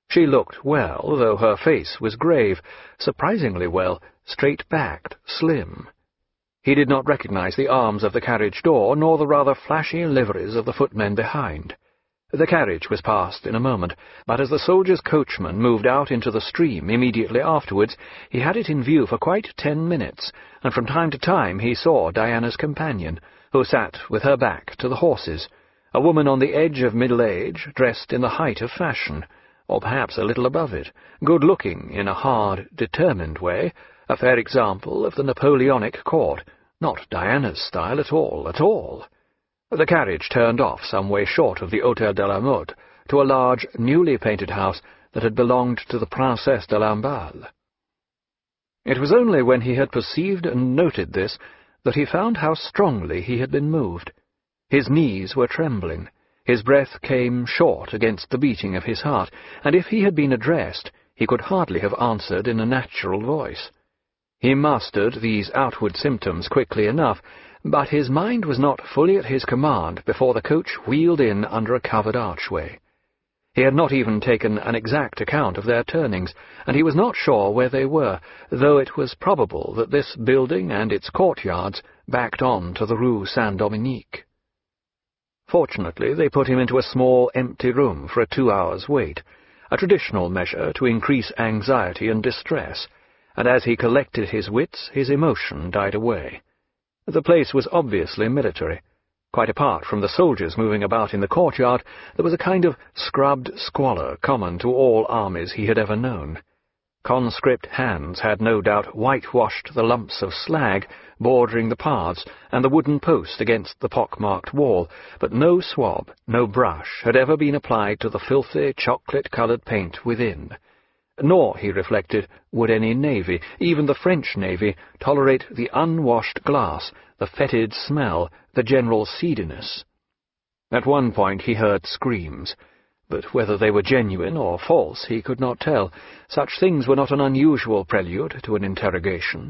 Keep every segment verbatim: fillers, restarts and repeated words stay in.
She looked well, though her face was grave, surprisingly well, straight-backed, slim. He did not recognize the arms of the carriage door, nor the rather flashy liveries of the footmen behind. The carriage was passed in a moment, but as the soldier's coachman moved out into the stream immediately afterwards, he had it in view for quite ten minutes, and from time to time he saw Diana's companion, who sat with her back to the horses, a woman on the edge of middle age, dressed in the height of fashion, or perhaps a little above it, good-looking in a hard, determined way, a fair example of the Napoleonic court, not Diana's style at all, at all. The carriage turned off some way short of the Hôtel de la Motte, to a large, newly painted house that had belonged to the Princesse de Lamballe. It was only when he had perceived and noted this that he found how strongly he had been moved. His knees were trembling, his breath came short against the beating of his heart, and if he had been addressed, he could hardly have answered in a natural voice. He mastered these outward symptoms quickly enough, but his mind was not fully at his command before the coach wheeled in under a covered archway. He had not even taken an exact account of their turnings, and he was not sure where they were, though it was probable that this building and its courtyards backed on to the Rue Saint-Dominique. Fortunately, they put him into a small, empty room for a two hours' wait, a traditional measure to increase anxiety and distress, and as he collected his wits, his emotion died away. The place was obviously military. Quite apart from the soldiers moving about in the courtyard, there was a kind of scrubbed squalor common to all armies he had ever known. Conscript hands had no doubt whitewashed the lumps of slag bordering the paths and the wooden post against the pock-marked wall, but no swab, no brush had ever been applied to the filthy chocolate-coloured paint within. Nor, he reflected, would any navy, even the French navy, tolerate the unwashed glass, the fetid smell, the general seediness. At one point he heard screams, but whether they were genuine or false he could not tell. Such things were not an unusual prelude to an interrogation.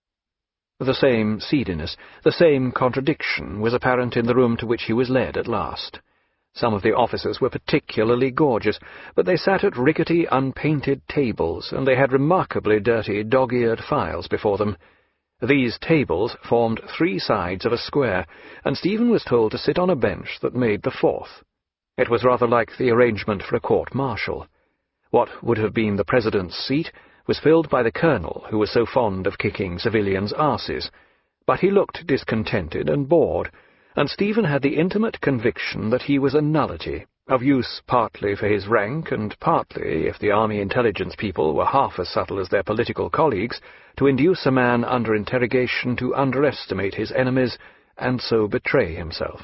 The same seediness, the same contradiction was apparent in the room to which he was led at last. Some of the officers were particularly gorgeous, but they sat at rickety, unpainted tables, and they had remarkably dirty, dog-eared files before them. These tables formed three sides of a square, and Stephen was told to sit on a bench that made the fourth. It was rather like the arrangement for a court-martial. What would have been the president's seat was filled by the colonel, who was so fond of kicking civilians' arses, but he looked discontented and bored, and Stephen had the intimate conviction that he was a nullity, of use partly for his rank and partly, if the army intelligence people were half as subtle as their political colleagues, to induce a man under interrogation to underestimate his enemies and so betray himself.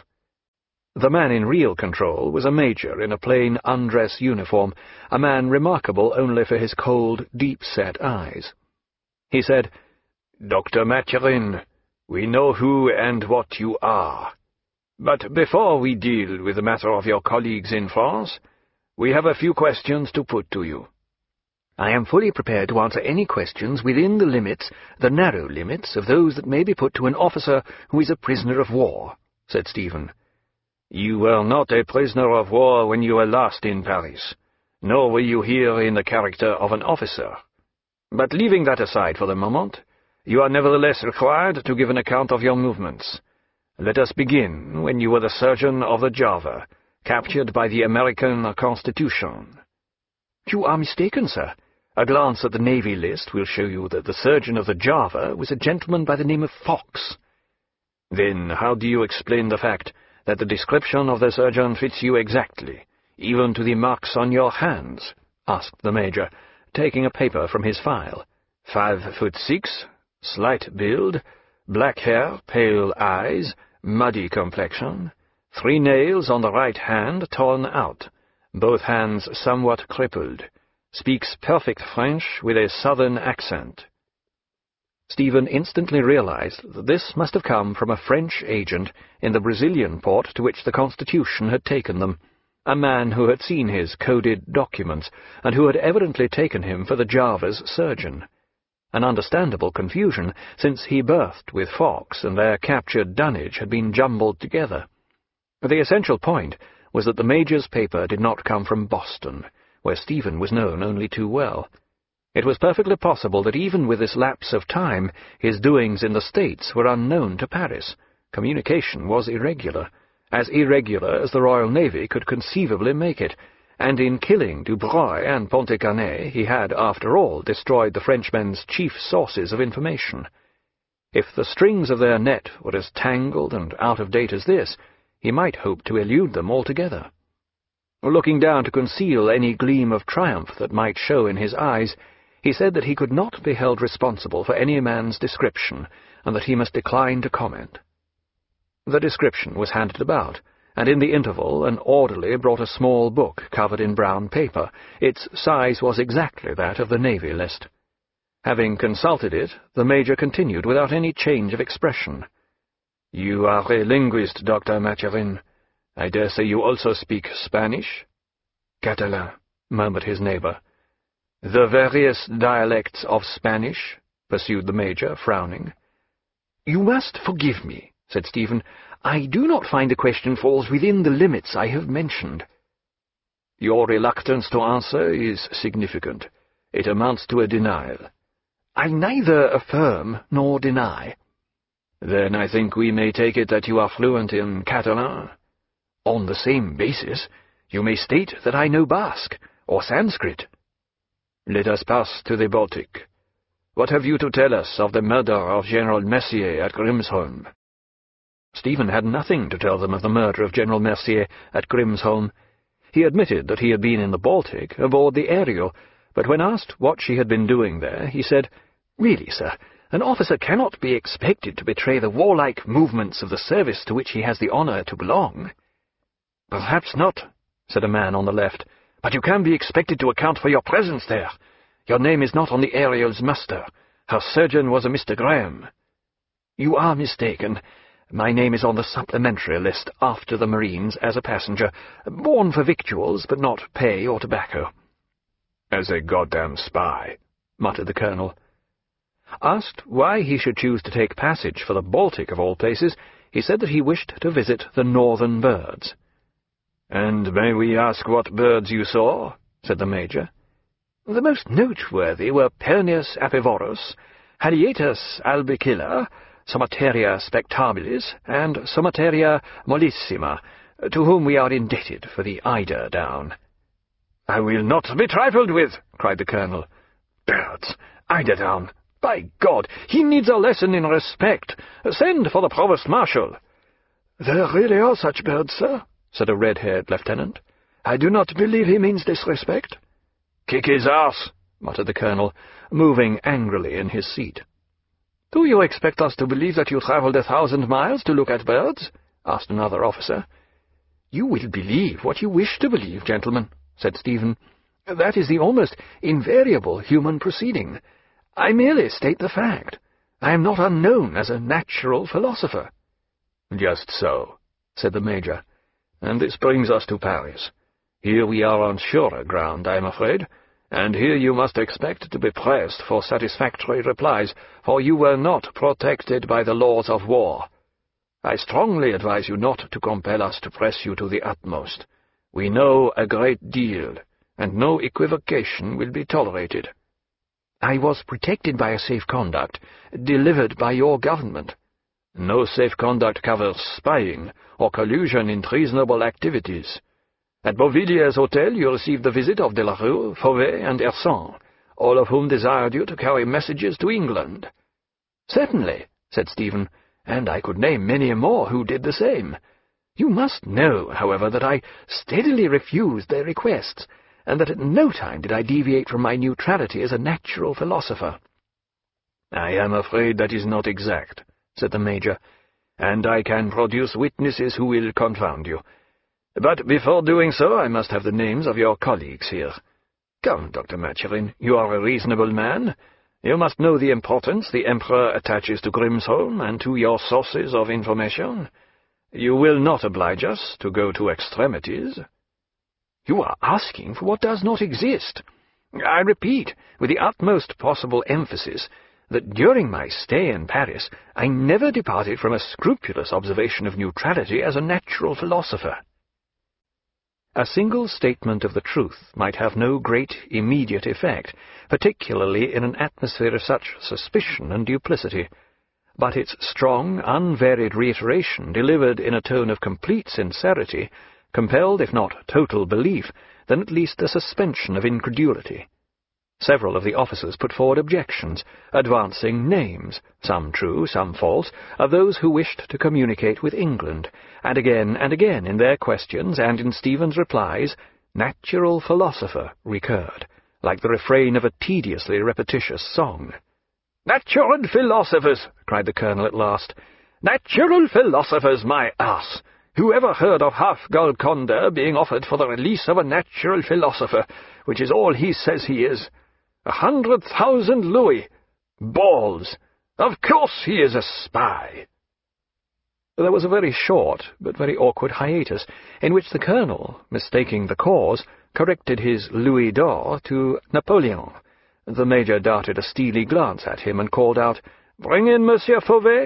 The man in real control was a major in a plain undress uniform, a man remarkable only for his cold, deep-set eyes. He said, "Doctor Mathurin, we know who and what you are. But before we deal with the matter of your colleagues in France, we have a few questions to put to you." "I am fully prepared to answer any questions within the limits, the narrow limits, of those that may be put to an officer who is a prisoner of war," said Stephen. "You were not a prisoner of war when you were last in Paris, nor were you here in the character of an officer. But leaving that aside for the moment, you are nevertheless required to give an account of your movements. Let us begin when you were the surgeon of the Java, captured by the American Constitution." "You are mistaken, sir. A glance at the Navy list will show you that the surgeon of the Java was a gentleman by the name of Fox." "Then how do you explain the fact that the description of the surgeon fits you exactly, even to the marks on your hands?" asked the Major, taking a paper from his file. "Five foot six, slight build, black hair, pale eyes, muddy complexion, three nails on the right hand torn out, both hands somewhat crippled, speaks perfect French with a southern accent." Stephen instantly realized that this must have come from a French agent in the Brazilian port to which the Constitution had taken them, a man who had seen his coded documents, and who had evidently taken him for the Java's surgeon. An understandable confusion, since he berthed with Fox, and their captured dunnage had been jumbled together. The essential point was that the Major's paper did not come from Boston, where Stephen was known only too well. It was perfectly possible that even with this lapse of time, his doings in the States were unknown to Paris. Communication was irregular, as irregular as the Royal Navy could conceivably make it, and in killing Dubreuil and Pontécanet he had, after all, destroyed the Frenchmen's chief sources of information. If the strings of their net were as tangled and out-of-date as this, he might hope to elude them altogether. Looking down to conceal any gleam of triumph that might show in his eyes, he said that he could not be held responsible for any man's description, and that he must decline to comment. The description was handed about, and in the interval an orderly brought a small book covered in brown paper. Its size was exactly that of the Navy list. Having consulted it, the Major continued without any change of expression. "You are a linguist, Doctor Mathurin. I dare say you also speak Spanish?" "Catalan," murmured his neighbour. "The various dialects of Spanish?" pursued the Major, frowning. "You must forgive me," said Stephen. "I do not find the question falls within the limits I have mentioned." "Your reluctance to answer is significant. It amounts to a denial." "I neither affirm nor deny." "Then I think we may take it that you are fluent in Catalan?" "On the same basis, you may state that I know Basque or Sanskrit." "Let us pass to the Baltic. What have you to tell us of the murder of General Mercier at Grimsholm?" Stephen had nothing to tell them of the murder of General Mercier at Grimsholm. He admitted that he had been in the Baltic, aboard the Ariel, but when asked what she had been doing there, he said, "Really, sir, an officer cannot be expected to betray the warlike movements of the service to which he has the honour to belong." "Perhaps not," said a man on the left, "but you can be expected to account for your presence there. Your name is not on the Ariel's muster. Her surgeon was a Mister Graham." "You are mistaken. My name is on the supplementary list after the Marines as a passenger, born for victuals, but not pay or tobacco." "As a goddamn spy," muttered the colonel. Asked why he should choose to take passage for the Baltic of all places, he said that he wished to visit the northern birds. "And may we ask what birds you saw?" said the Major. "The most noteworthy were Pernius apivorus, Halietus albicilla, Somateria spectabilis, and Somateria mollissima, to whom we are indebted for the eider down." "I will not be trifled with," cried the colonel. "Birds! Eider down! By God, he needs a lesson in respect. Send for the provost-marshal." "There really are such birds, sir," said a red-haired lieutenant. "I do not believe he means disrespect." "Kick his arse," muttered the colonel, moving angrily in his seat. "Do you expect us to believe that you travelled a thousand miles to look at birds?" asked another officer. "You will believe what you wish to believe, gentlemen," said Stephen. "That is the almost invariable human proceeding. I merely state the fact. I am not unknown as a natural philosopher." "Just so," said the Major. "And this brings us to Paris. Here we are on surer ground, I am afraid, and here you must expect to be pressed for satisfactory replies, for you were not protected by the laws of war. I strongly advise you not to compel us to press you to the utmost. We know a great deal, and no equivocation will be tolerated." "I was protected by a safe conduct, delivered by your government." "No safe conduct covers spying or collusion in treasonable activities. At Beauvillier's hotel you received the visit of De La Rue, Fauvet, and Hersan, all of whom desired you to carry messages to England." "Certainly," said Stephen, "and I could name many more who did the same. You must know, however, that I steadily refused their requests, and that at no time did I deviate from my neutrality as a natural philosopher." "I am afraid that is not exact," said the Major, "and I can produce witnesses who will confound you. But before doing so, I must have the names of your colleagues here. Come, Doctor Mathurin, you are a reasonable man. You must know the importance the Emperor attaches to Grimsholm and to your sources of information. You will not oblige us to go to extremities." "You are asking for what does not exist. I repeat, with the utmost possible emphasis, that during my stay in Paris I never departed from a scrupulous observation of neutrality as a natural philosopher." A single statement of the truth might have no great immediate effect, particularly in an atmosphere of such suspicion and duplicity, but its strong, unvaried reiteration, delivered in a tone of complete sincerity, compelled, if not total belief, then at least a suspension of incredulity. Several of the officers put forward objections, advancing names, some true, some false, of those who wished to communicate with England, and again and again in their questions and in Stephen's replies, "natural philosopher" recurred, like the refrain of a tediously repetitious song. "Natural philosophers!" cried the colonel at last. "Natural philosophers, my ass! Who ever heard of half Golconda being offered for the release of a natural philosopher, which is all he says he is? A hundred thousand louis! Balls! Of course he is a spy!" There was a very short, but very awkward hiatus, in which the colonel, mistaking the cause, corrected his louis d'or to Napoleon. The major darted a steely glance at him and called out, "Bring in Monsieur Fauvet."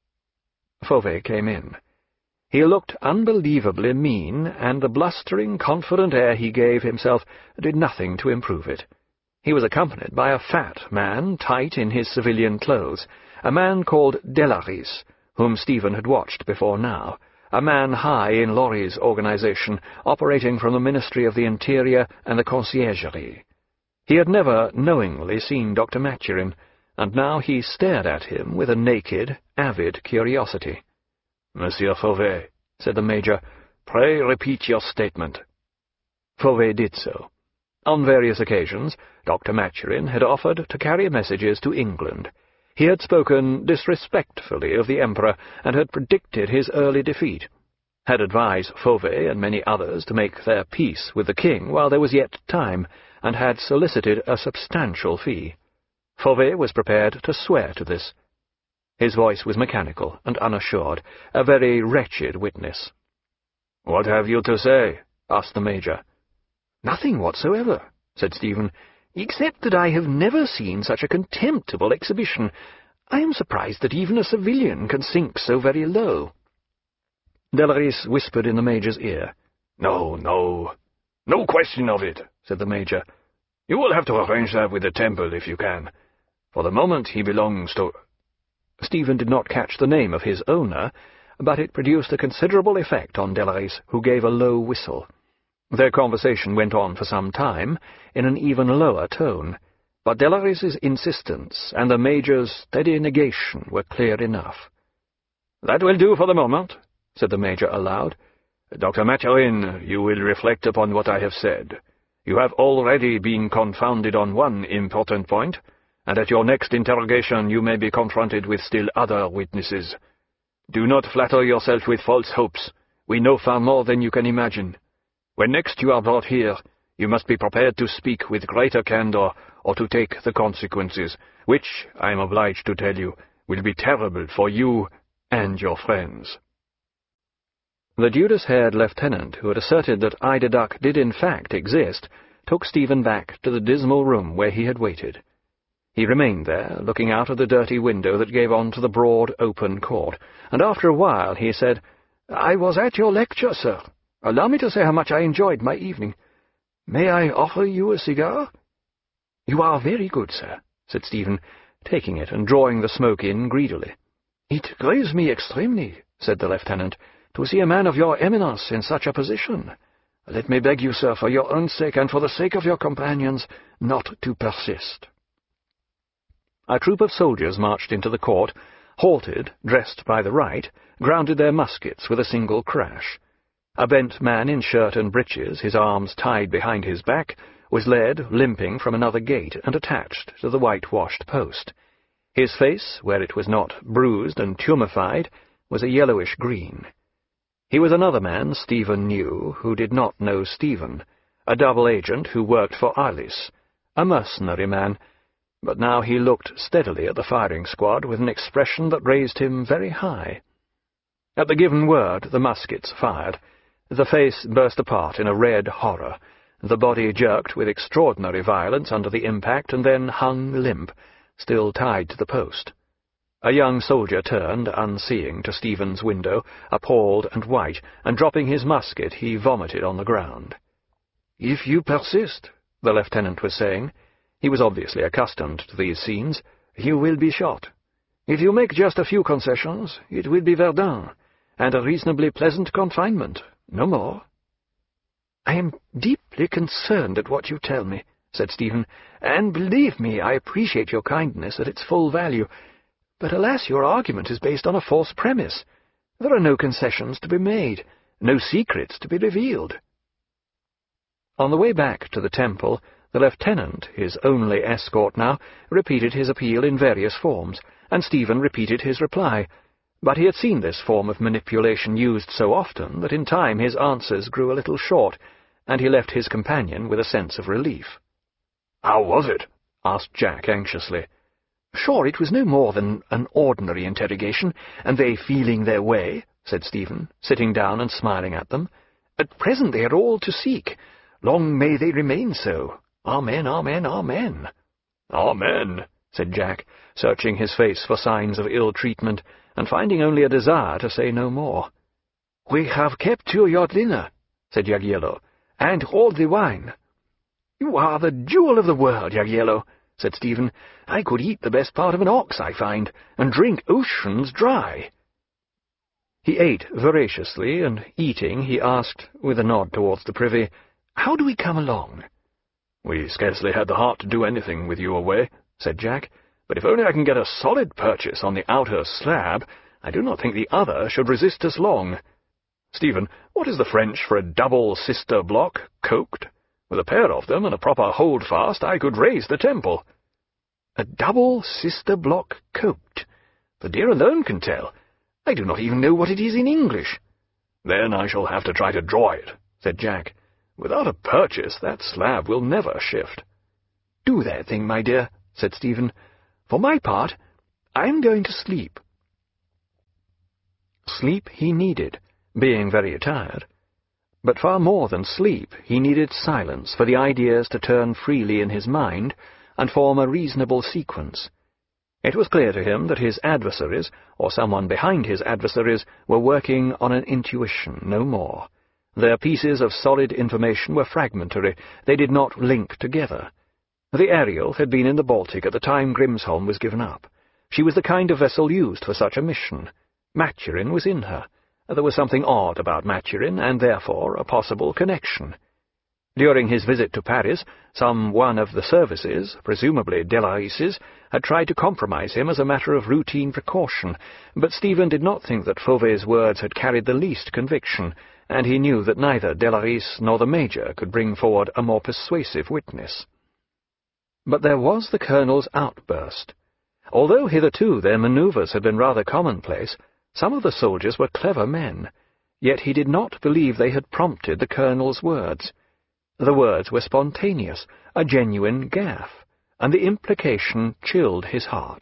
Fauvet came in. He looked unbelievably mean, and the blustering, confident air he gave himself did nothing to improve it. He was accompanied by a fat man, tight in his civilian clothes, a man called Delaris, whom Stephen had watched before now, a man high in Laurie's organization, operating from the Ministry of the Interior and the Conciergerie. He had never knowingly seen Doctor Maturin, and now he stared at him with a naked, avid curiosity. "Monsieur Fauvet," said the Major, "pray repeat your statement." Fauvet did so. On various occasions, Doctor Maturin had offered to carry messages to England. He had spoken disrespectfully of the Emperor, and had predicted his early defeat, had advised Fauvet and many others to make their peace with the king while there was yet time, and had solicited a substantial fee. Fauvet was prepared to swear to this. His voice was mechanical and unassured, a very wretched witness. "What have you to say?" asked the Major. "Nothing whatsoever," said Stephen, "except that I have never seen such a contemptible exhibition. I am surprised that even a civilian can sink so very low." Delaris whispered in the Major's ear. "No, no, no question of it," said the Major. "You will have to arrange that with the temple if you can. For the moment he belongs to—" Stephen did not catch the name of his owner, but it produced a considerable effect on Delaris, who gave a low whistle. Their conversation went on for some time, in an even lower tone, but Delaris's insistence and the Major's steady negation were clear enough. "That will do for the moment," said the Major aloud. "Doctor Maturin, you will reflect upon what I have said. You have already been confounded on one important point, and at your next interrogation you may be confronted with still other witnesses. Do not flatter yourself with false hopes. We know far more than you can imagine. When next you are brought here, you must be prepared to speak with greater candor or to take the consequences, which, I am obliged to tell you, will be terrible for you and your friends." The Judas-haired lieutenant, who had asserted that Eider Duck did in fact exist, took Stephen back to the dismal room where he had waited. He remained there, looking out of the dirty window that gave on to the broad, open court, and after a while he said, "I was at your lecture, sir. Allow me to say how much I enjoyed my evening. May I offer you a cigar?" "You are very good, sir," said Stephen, taking it and drawing the smoke in greedily. "It grieves me extremely," said the lieutenant, "to see a man of your eminence in such a position. Let me beg you, sir, for your own sake and for the sake of your companions, not to persist." A troop of soldiers marched into the court, halted, dressed by the right, grounded their muskets with a single crash. A bent man in shirt and breeches, his arms tied behind his back, was led, limping, from another gate and attached to the whitewashed post. His face, where it was not bruised and tumefied, was a yellowish green. He was another man Stephen knew, who did not know Stephen, a double agent who worked for Arliss, a mercenary man, but now he looked steadily at the firing squad with an expression that raised him very high. At the given word, the muskets fired. The face burst apart in a red horror. The body jerked with extraordinary violence under the impact and then hung limp, still tied to the post. A young soldier turned, unseeing, to Stephen's window, appalled and white, and dropping his musket he vomited on the ground. "If you persist," the lieutenant was saying, he was obviously accustomed to these scenes, "you will be shot. If you make just a few concessions, it will be Verdun, and a reasonably pleasant confinement, no more." "I am deeply concerned at what you tell me," said Stephen, "and believe me, I appreciate your kindness at its full value. But alas, your argument is based on a false premise. There are no concessions to be made, no secrets to be revealed." On the way back to the temple, the lieutenant, his only escort now, repeated his appeal in various forms, and Stephen repeated his reply, but he had seen this form of manipulation used so often that in time his answers grew a little short, and he left his companion with a sense of relief. "How was it?" asked Jack anxiously. "Sure, it was no more than an ordinary interrogation, and they feeling their way," said Stephen, sitting down and smiling at them. "At present they are all to seek. Long may they remain so. Amen, amen, amen." "Amen," said Jack, searching his face for signs of ill-treatment, and finding only a desire to say no more. "We have kept you your dinner," said Jagiełło, "and all the wine." "You are the jewel of the world, Jagiełło," said Stephen. "I could eat the best part of an ox, I find, and drink oceans dry." He ate voraciously, and eating, he asked, with a nod towards the privy, "How do we come along?" "We scarcely had the heart to do anything with you away," said Jack, "but if only I can get a solid purchase on the outer slab, I do not think the other should resist us long. Stephen, what is the French for a double sister block, coked? With a pair of them and a proper holdfast, I could raise the temple." "A double sister block coked? The dear alone can tell. I do not even know what it is in English." "Then I shall have to try to draw it," said Jack. "Without a purchase, that slab will never shift." "Do that thing, my dear," said Stephen. "For my part, I am going to sleep." Sleep he needed, being very tired. But far more than sleep, he needed silence for the ideas to turn freely in his mind and form a reasonable sequence. It was clear to him that his adversaries, or someone behind his adversaries, were working on an intuition, no more. Their pieces of solid information were fragmentary, they did not link together. The Ariel had been in the Baltic at the time Grimsholm was given up. She was the kind of vessel used for such a mission. Maturin was in her. There was something odd about Maturin, and therefore a possible connection. During his visit to Paris, some one of the services, presumably Delaris's, had tried to compromise him as a matter of routine precaution, but Stephen did not think that Fauvet's words had carried the least conviction, and he knew that neither Delaris nor the Major could bring forward a more persuasive witness. But there was the Colonel's outburst. Although hitherto their manoeuvres had been rather commonplace, some of the soldiers were clever men, yet he did not believe they had prompted the Colonel's words. The words were spontaneous, a genuine gaffe, and the implication chilled his heart.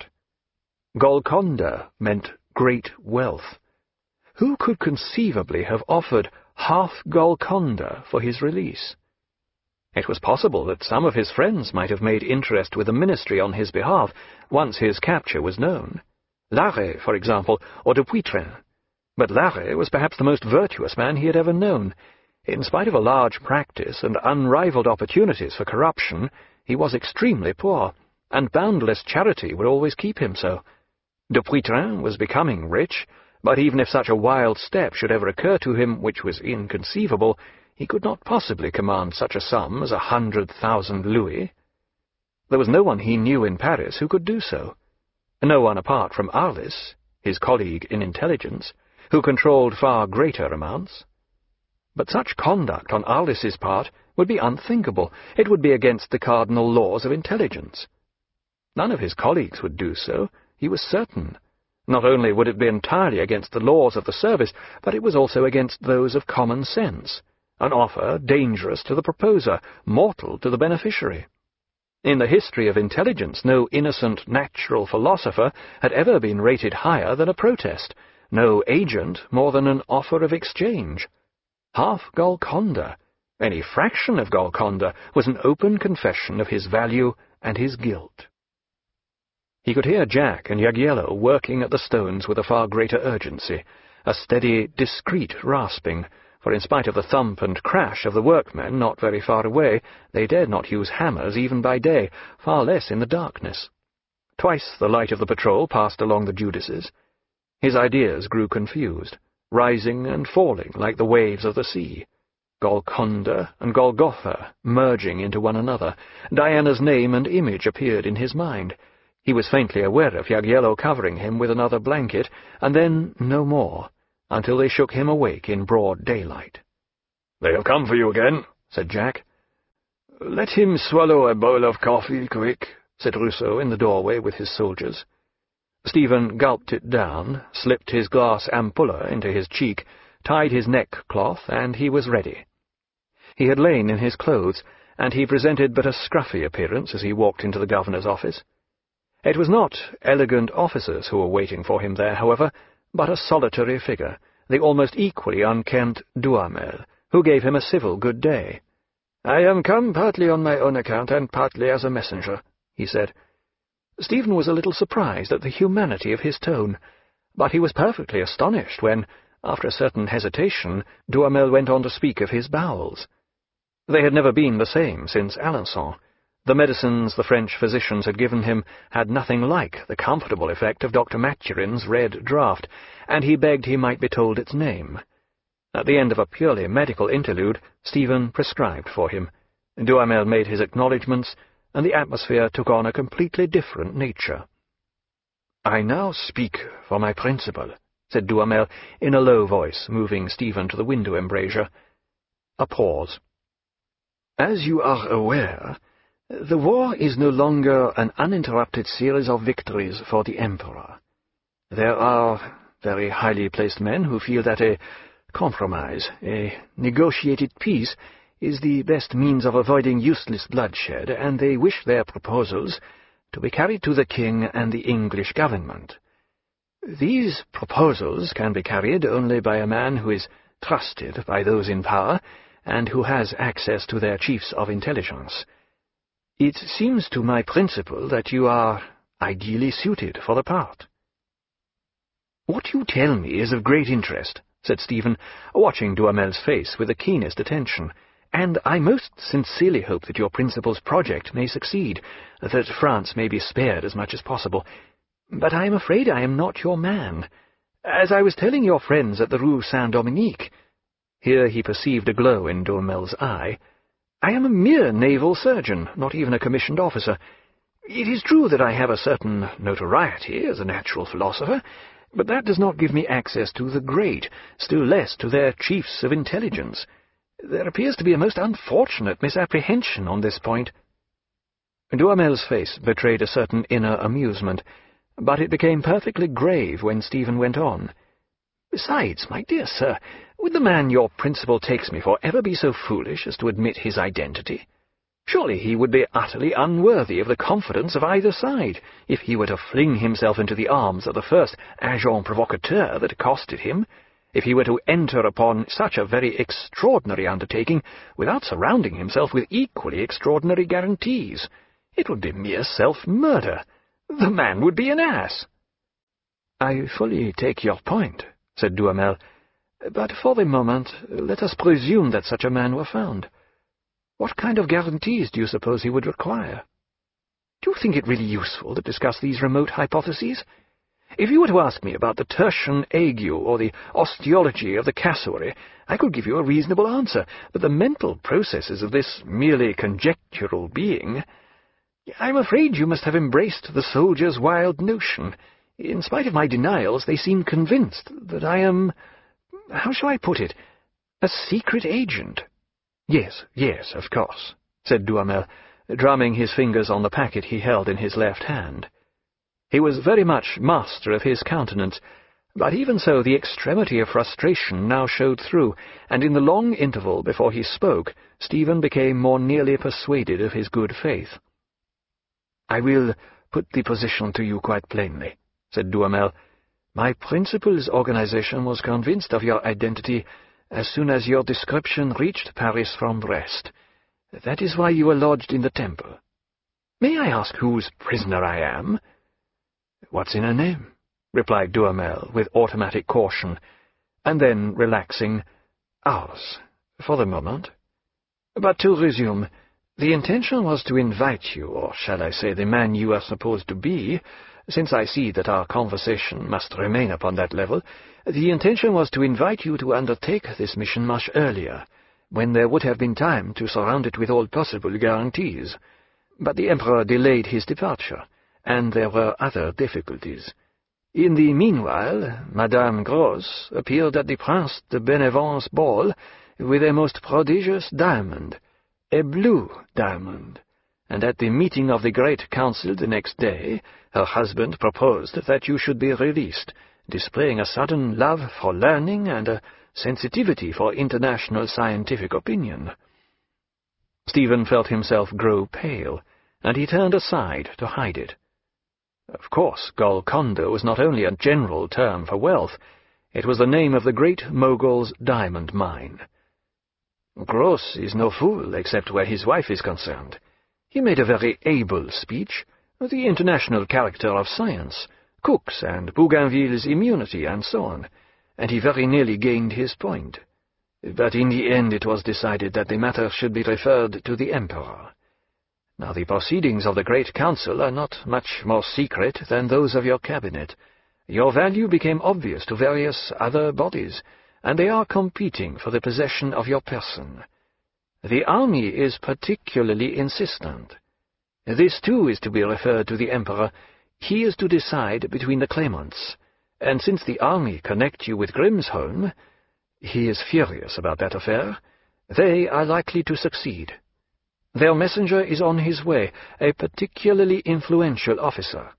Golconda meant great wealth. Who could conceivably have offered half Golconda for his release? It was possible that some of his friends might have made interest with the ministry on his behalf once his capture was known. Larrey, for example, or de Puitren. But Larrey was perhaps the most virtuous man he had ever known. In spite of a large practice and unrivalled opportunities for corruption, he was extremely poor, and boundless charity would always keep him so. De Puitren was becoming rich, but even if such a wild step should ever occur to him, which was inconceivable, he could not possibly command such a sum as a hundred thousand louis. There was no one he knew in Paris who could do so. No one apart from Arlis, his colleague in intelligence, who controlled far greater amounts. But such conduct on Arlis's part would be unthinkable. It would be against the cardinal laws of intelligence. None of his colleagues would do so, he was certain. Not only would it be entirely against the laws of the service, but it was also against those of common sense, an offer dangerous to the proposer, mortal to the beneficiary. In the history of intelligence, no innocent natural philosopher had ever been rated higher than a protest, no agent more than an offer of exchange. Half Golconda, any fraction of Golconda, was an open confession of his value and his guilt. He could hear Jack and Jagiełło working at the stones with a far greater urgency, a steady, discreet rasping, for in spite of the thump and crash of the workmen not very far away, they dared not use hammers even by day, far less in the darkness. Twice the light of the patrol passed along the Judases. His ideas grew confused, rising and falling like the waves of the sea. Golconda and Golgotha merging into one another. Diana's name and image appeared in his mind. He was faintly aware of Jagiełło covering him with another blanket, and then no more, until they shook him awake in broad daylight. "They have come for you again," said Jack. "Let him swallow a bowl of coffee, quick," said Rousseau in the doorway with his soldiers. Stephen gulped it down, slipped his glass ampulla into his cheek, tied his neckcloth, and he was ready. He had lain in his clothes, and he presented but a scruffy appearance as he walked into the governor's office. It was not elegant officers who were waiting for him there, however, but a solitary figure, the almost equally unkempt Duhamel, who gave him a civil good day. "I am come partly on my own account and partly as a messenger," he said. Stephen was a little surprised at the humanity of his tone, but he was perfectly astonished when, after a certain hesitation, Duhamel went on to speak of his bowels. They had never been the same since Alençon. The medicines the French physicians had given him had nothing like the comfortable effect of Doctor Maturin's red draught, and he begged he might be told its name. At the end of a purely medical interlude, Stephen prescribed for him. Duhamel made his acknowledgments, and the atmosphere took on a completely different nature. "I now speak for my principal," said Duhamel in a low voice, moving Stephen to the window embrasure. A pause. "As you are aware, the war is no longer an uninterrupted series of victories for the Emperor. There are very highly placed men who feel that a compromise, a negotiated peace, is the best means of avoiding useless bloodshed, and they wish their proposals to be carried to the King and the English government. These proposals can be carried only by a man who is trusted by those in power, and who has access to their chiefs of intelligence. It seems to my principal that you are ideally suited for the part." "What you tell me is of great interest," said Stephen, watching Duhamel's face with the keenest attention, "and I most sincerely hope that your principal's project may succeed, that France may be spared as much as possible. But I am afraid I am not your man. As I was telling your friends at the Rue Saint-Dominique," here he perceived a glow in Duhamel's eye, "I am a mere naval surgeon, not even a commissioned officer. It is true that I have a certain notoriety as a natural philosopher, but that does not give me access to the great, still less to their chiefs of intelligence. There appears to be a most unfortunate misapprehension on this point." Duhamel's face betrayed a certain inner amusement, but it became perfectly grave when Stephen went on. "Besides, my dear sir, would the man your principal takes me for ever be so foolish as to admit his identity? Surely he would be utterly unworthy of the confidence of either side, if he were to fling himself into the arms of the first agent provocateur that accosted him, if he were to enter upon such a very extraordinary undertaking without surrounding himself with equally extraordinary guarantees. It would be mere self-murder. The man would be an ass." "I fully take your point," said Duhamel, "but for the moment let us presume that such a man were found. What kind of guarantees do you suppose he would require? Do you think it really useful to discuss these remote hypotheses? If you were to ask me about the tertian ague or the osteology of the cassowary, I could give you a reasonable answer, but the mental processes of this merely conjectural being— I am afraid you must have embraced the soldier's wild notion. In spite of my denials, they seem convinced that I am— how shall I put it— a secret agent." "Yes, yes, of course," said Duhamel, drumming his fingers on the packet he held in his left hand. He was very much master of his countenance, but even so the extremity of frustration now showed through, and in the long interval before he spoke, Stephen became more nearly persuaded of his good faith. "I will put the position to you quite plainly," said Duhamel. "My principal's organization was convinced of your identity as soon as your description reached Paris from Brest. That is why you were lodged in the Temple. May I ask whose prisoner I am?" "What's in her name?" replied Duhamel with automatic caution, and then, relaxing, "Ours, for the moment. But to resume, the intention was to invite you, or shall I say the man you are supposed to be, since I see that our conversation must remain upon that level, the intention was to invite you to undertake this mission much earlier, when there would have been time to surround it with all possible guarantees. But the Emperor delayed his departure, and there were other difficulties. In the meanwhile, Madame Gros appeared at the Prince de Benevent's ball with a most prodigious diamond, a blue diamond, and at the meeting of the Great Council the next day, her husband proposed that you should be released, displaying a sudden love for learning and a sensitivity for international scientific opinion." Stephen felt himself grow pale, and he turned aside to hide it. Of course, Golconda was not only a general term for wealth, it was the name of the great mogul's diamond mine. "Gros is no fool, except where his wife is concerned. He made a very able speech, the international character of science, Cook's and Bougainville's immunity, and so on, and he very nearly gained his point. But in the end it was decided that the matter should be referred to the Emperor. Now the proceedings of the Great Council are not much more secret than those of your cabinet. Your value became obvious to various other bodies, and they are competing for the possession of your person. The army is particularly insistent. This too is to be referred to the Emperor. He is to decide between the claimants, and since the army connect you with Grimsholm, he is furious about that affair. They are likely to succeed. Their messenger is on his way, a particularly influential officer."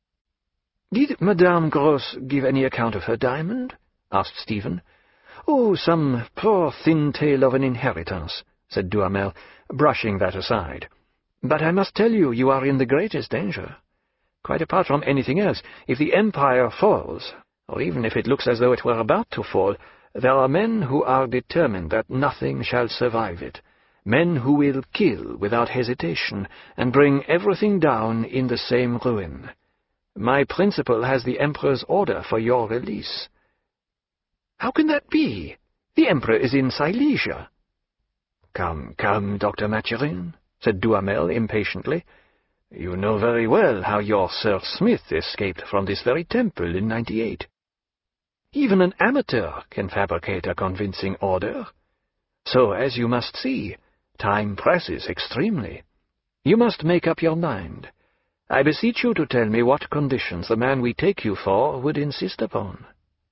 "Did Madame Gros give any account of her diamond?" asked Stephen. "Oh, some poor thin tale of an inheritance," said Duhamel, brushing that aside. "But I must tell you, you are in the greatest danger. Quite apart from anything else, if the Empire falls, or even if it looks as though it were about to fall, there are men who are determined that nothing shall survive it, men who will kill without hesitation, and bring everything down in the same ruin. My principal has the Emperor's order for your release." "How can that be? The Emperor is in Silesia." "Come, come, Doctor Maturin," said Duhamel impatiently. "You know very well how your Sir Smith escaped from this very temple in ninety-eight. Even an amateur can fabricate a convincing order. So, as you must see, time presses extremely. You must make up your mind. I beseech you to tell me what conditions the man we take you for would insist upon."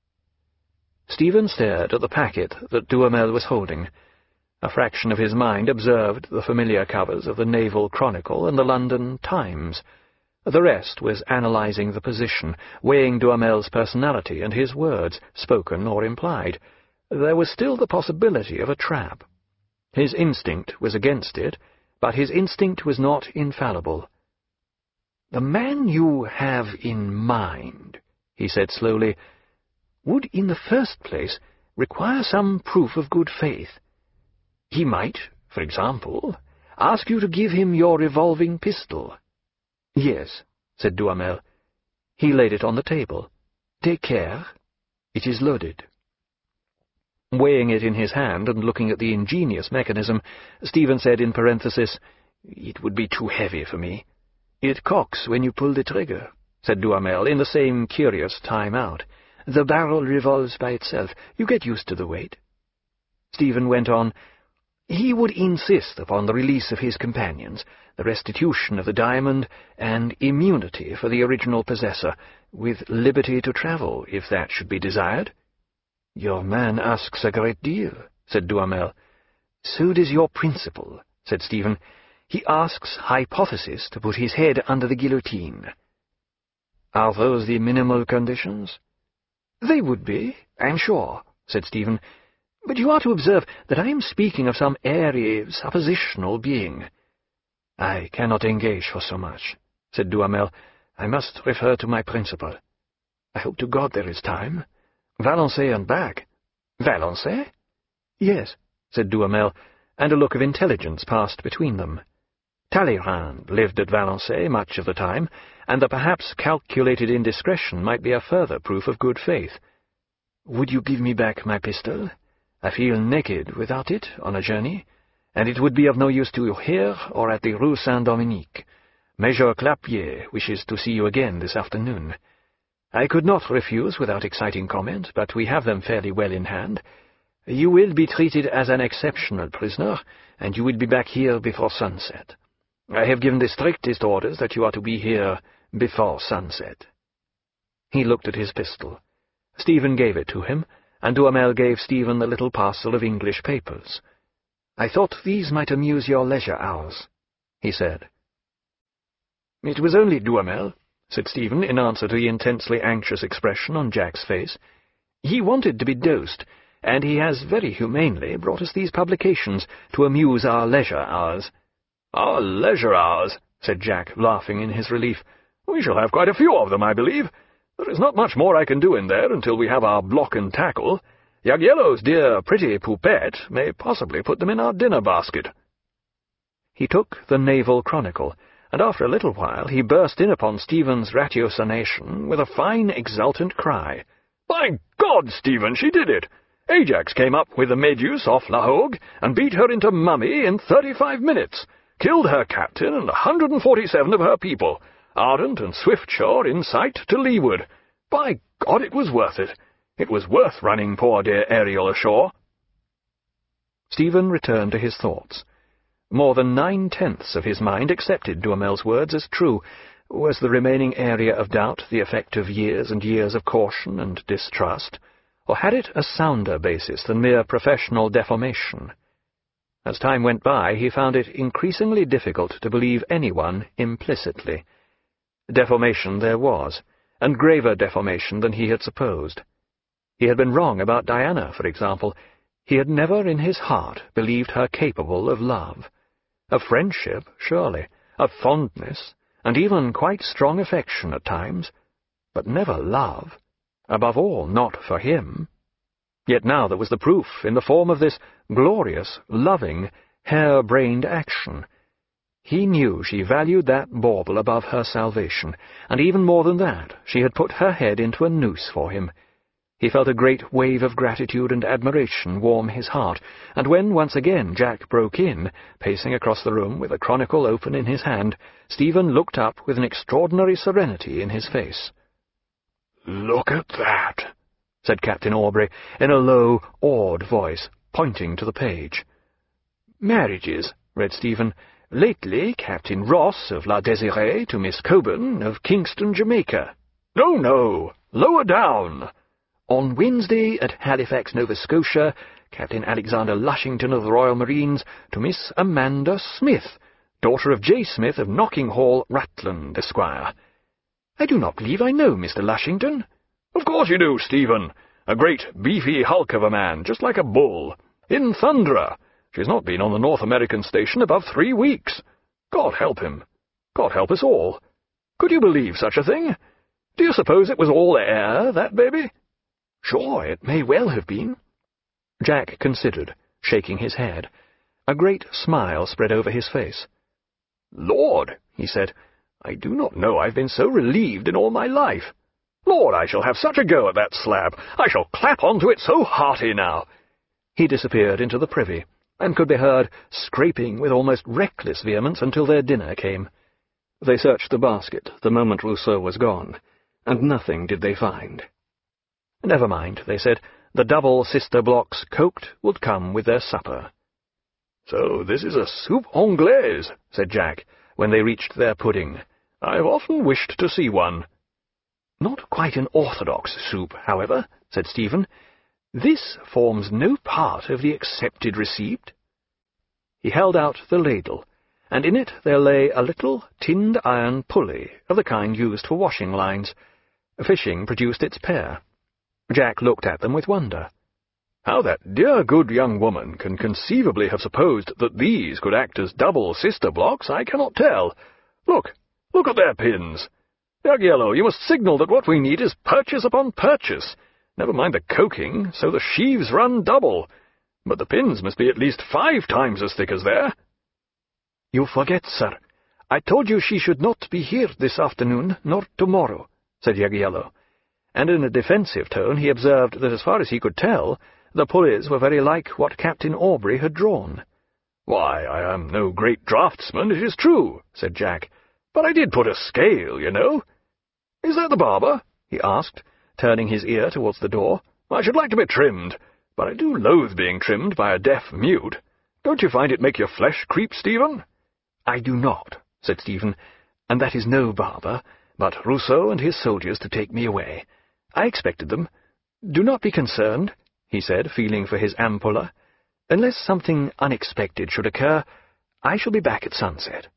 Stephen stared at the packet that Duhamel was holding. A fraction of his mind observed the familiar covers of the Naval Chronicle and the London Times. The rest was analyzing the position, weighing Duhamel's personality and his words, spoken or implied. There was still the possibility of a trap. His instinct was against it, but his instinct was not infallible. "The man you have in mind," he said slowly, "would in the first place require some proof of good faith. He might, for example, ask you to give him your revolving pistol." "Yes," said Duhamel. He laid it on the table. "Take care. It is loaded." Weighing it in his hand and looking at the ingenious mechanism, Stephen said in parenthesis, "It would be too heavy for me." "It cocks when you pull the trigger," said Duhamel in the same curious time out. "The barrel revolves by itself. You get used to the weight." Stephen went on, "He would insist upon the release of his companions, the restitution of the diamond, and immunity for the original possessor, with liberty to travel, if that should be desired." "Your man asks a great deal," said Duhamel. "So does your principal," said Stephen. "He asks hypothesis to put his head under the guillotine." "Are those the minimal conditions?" "They would be, I am sure," said Stephen. "But you are to observe that I am speaking of some airy, suppositional being." "I cannot engage for so much," said Duhamel. "I must refer to my principal. I hope to God there is time. Valençay and back." "Valençay?" "Yes," said Duhamel, and a look of intelligence passed between them. Talleyrand lived at Valençay much of the time, and the perhaps calculated indiscretion might be a further proof of good faith. "Would you give me back my pistol? I feel naked without it on a journey, and it would be of no use to you here or at the Rue Saint-Dominique. Major Clapier wishes to see you again this afternoon. I could not refuse without exciting comment, but we have them fairly well in hand. You will be treated as an exceptional prisoner, and you will be back here before sunset. I have given the strictest orders that you are to be here before sunset." He looked at his pistol. Stephen gave it to him, and Duhamel gave Stephen the little parcel of English papers. "I thought these might amuse your leisure hours," he said. "It was only Duhamel," said Stephen, in answer to the intensely anxious expression on Jack's face. "He wanted to be dosed, and he has very humanely brought us these publications to amuse our leisure hours." "Our leisure hours," said Jack, laughing in his relief. "We shall have quite a few of them, I believe. There is not much more I can do in there until we have our block and tackle. Jagielo's dear pretty poupette may possibly put them in our dinner basket." He took the Naval Chronicle, and after a little while he burst in upon Stephen's ratiocination with a fine exultant cry. "By God, Stephen, she did it! Ajax came up with the Méduse off La Hogue and beat her into mummy in thirty-five minutes, killed her captain and a hundred and forty-seven of her people, Ardent and Swiftsure in sight to leeward. By God, it was worth it. It was worth running poor dear Ariel ashore." Stephen returned to his thoughts. More than nine-tenths of his mind accepted Duhamel's words as true. Was the remaining area of doubt the effect of years and years of caution and distrust, or had it a sounder basis than mere professional deformation? As time went by, he found it increasingly difficult to believe anyone implicitly. Deformation there was, and graver deformation than he had supposed. He had been wrong about Diana, for example. He had never in his heart believed her capable of love. Of friendship, surely, of fondness, and even quite strong affection at times, but never love, above all not for him. Yet now there was the proof in the form of this glorious, loving, hare-brained action. He knew she valued that bauble above her salvation, and even more than that, she had put her head into a noose for him. He felt a great wave of gratitude and admiration warm his heart, and when once again Jack broke in, pacing across the room with a Chronicle open in his hand, Stephen looked up with an extraordinary serenity in his face. "Look at that," said Captain Aubrey, in a low, awed voice, pointing to the page. "Marriages," read Stephen. "Lately Captain Ross of La Désirée to Miss Coburn of Kingston, Jamaica." "No, no, lower down." "On Wednesday at Halifax, Nova Scotia, Captain Alexander Lushington of the Royal Marines to Miss Amanda Smith, daughter of J. Smith of Knockinghall, Rutland, Esquire." "I do not believe I know Mister Lushington." "Of course you do, Stephen. A great beefy hulk of a man, just like a bull. In Thunderer. She's not been on the North American station above three weeks. God help him. God help us all. Could you believe such a thing? Do you suppose it was all air, that baby?" "Sure, it may well have been." Jack considered, shaking his head. A great smile spread over his face. "Lord," he said, "I do not know I've been so relieved in all my life. Lord, I shall have such a go at that slab. I shall clap onto it so hearty now." He disappeared into the privy, and could be heard scraping with almost reckless vehemence until their dinner came. They searched the basket the moment Rousseau was gone, and nothing did they find. Never mind, they said, the double sister blocks cooked would come with their supper. "So this is a soup anglaise," said Jack, when they reached their pudding. "I've often wished to see one." "Not quite an orthodox soup, however," said Stephen. "This forms no part of the accepted receipt." He held out the ladle, and in it there lay a little tinned iron pulley of the kind used for washing lines. Fishing produced its pair. Jack looked at them with wonder. How that dear good young woman can conceivably have supposed that these could act as double sister blocks, I cannot tell. Look, look at their pins. Jagielow, you must signal that what we need is purchase upon purchase. Never mind the coking, so the sheaves run double. But the pins must be at least five times as thick as there." "You forget, sir. I told you she should not be here this afternoon, nor tomorrow," said Jaggiello, and in a defensive tone he observed that as far as he could tell, the pulleys were very like what Captain Aubrey had drawn. "Why, I am no great draftsman, it is true," said Jack, "but I did put a scale, you know. Is that the barber?" he asked, turning his ear towards the door. "I should like to be trimmed, but I do loathe being trimmed by a deaf mute. Don't you find it make your flesh creep, Stephen?" "I do not," said Stephen, "and that is no barber, but Rousseau and his soldiers to take me away. I expected them. Do not be concerned," he said, feeling for his ampulla. "Unless something unexpected should occur, I shall be back at sunset."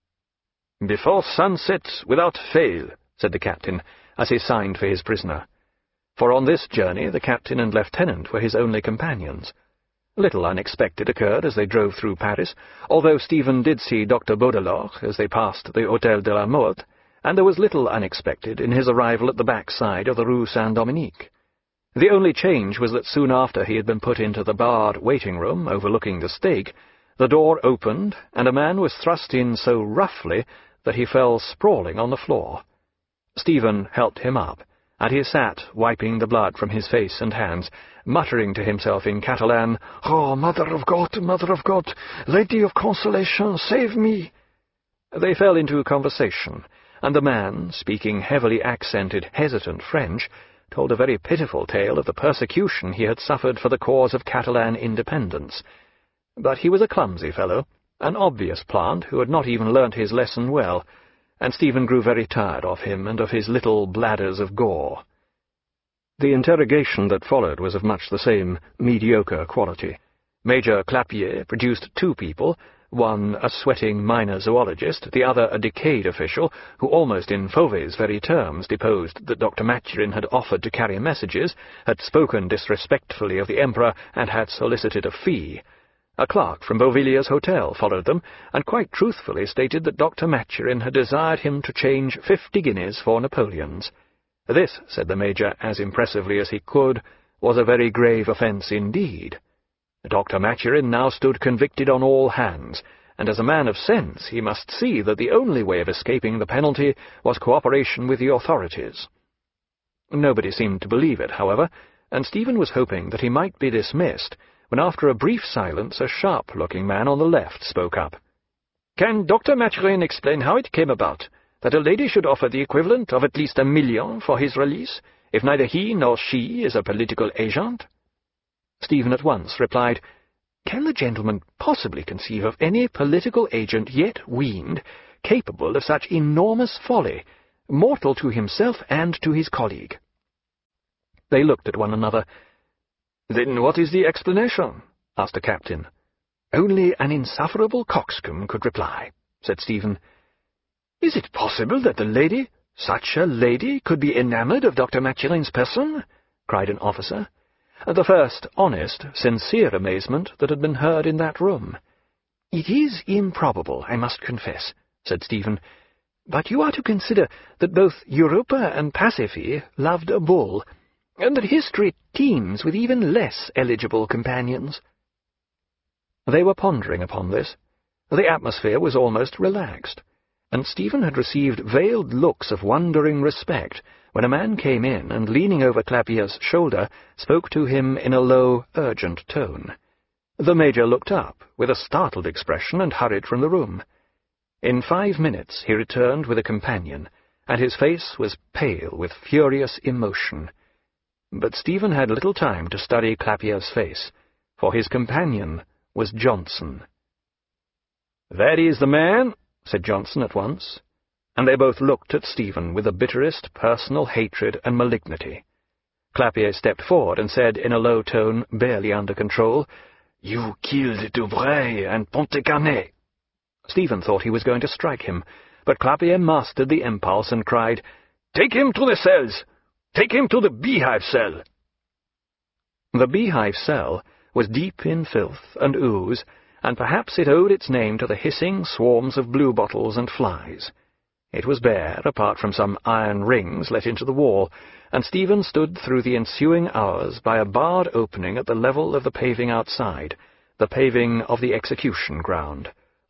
"Before sunset, without fail," said the captain, as he signed for his prisoner. For on this journey the captain and lieutenant were his only companions. Little unexpected occurred as they drove through Paris, although Stephen did see Doctor Beaudelord as they passed the Hôtel de la Mothe, and there was little unexpected in his arrival at the back side of the Rue Saint-Dominique. The only change was that soon after he had been put into the barred waiting-room overlooking the stake, the door opened, and a man was thrust in so roughly that he fell sprawling on the floor. Stephen helped him up, and he sat wiping the blood from his face and hands, muttering to himself in Catalan, "Oh, Mother of God, Mother of God, Lady of Consolation, save me!" They fell into conversation, and the man, speaking heavily accented, hesitant French, told a very pitiful tale of the persecution he had suffered for the cause of Catalan independence. But he was a clumsy fellow, an obvious plant who had not even learnt his lesson well, and Stephen grew very tired of him and of his little bladders of gore. The interrogation that followed was of much the same mediocre quality. Major Clapier produced two people, one a sweating minor zoologist, the other a decayed official, who almost in Fauve's very terms deposed that Doctor Maturin had offered to carry messages, had spoken disrespectfully of the Emperor, and had solicited a fee. A clerk from Beauvilliers' Hotel followed them, and quite truthfully stated that Doctor Maturin had desired him to change fifty guineas for Napoleons. This, said the Major as impressively as he could, was a very grave offence indeed. Doctor Maturin now stood convicted on all hands, and as a man of sense he must see that the only way of escaping the penalty was cooperation with the authorities. Nobody seemed to believe it, however, and Stephen was hoping that he might be dismissed, when after a brief silence a sharp-looking man on the left spoke up. "Can Doctor Maturin explain how it came about that a lady should offer the equivalent of at least a million for his release, if neither he nor she is a political agent?" Stephen at once replied, "Can the gentleman possibly conceive of any political agent yet weaned, capable of such enormous folly, mortal to himself and to his colleague?" They looked at one another. "Then what is the explanation?" asked the captain. "Only an insufferable coxcomb could reply," said Stephen. "Is it possible that the lady, such a lady, could be enamoured of Doctor Maturin's person?" cried an officer. The first honest, sincere amazement that had been heard in that room. "It is improbable, I must confess," said Stephen, "but you are to consider that both Europa and Pasiphae loved a bull, and that history teems with even less eligible companions." They were pondering upon this. The atmosphere was almost relaxed, and Stephen had received veiled looks of wondering respect when a man came in and, leaning over Clapier's shoulder, spoke to him in a low, urgent tone. The Major looked up with a startled expression and hurried from the room. In five minutes he returned with a companion, and his face was pale with furious emotion. But Stephen had little time to study Clapier's face, for his companion was Johnson. "That is the man," said Johnson at once, and they both looked at Stephen with the bitterest personal hatred and malignity. Clapier stepped forward and said in a low tone, barely under control, "You killed Dubray and Pontécarnet." Stephen thought he was going to strike him, but Clapier mastered the impulse and cried, "Take him to the cells! Take him to the beehive cell!" The beehive cell was deep in filth and ooze, and perhaps it owed its name to the hissing swarms of bluebottles and flies. It was bare, apart from some iron rings let into the wall, and Stephen stood through the ensuing hours by a barred opening at the level of the paving outside, the paving of the execution ground,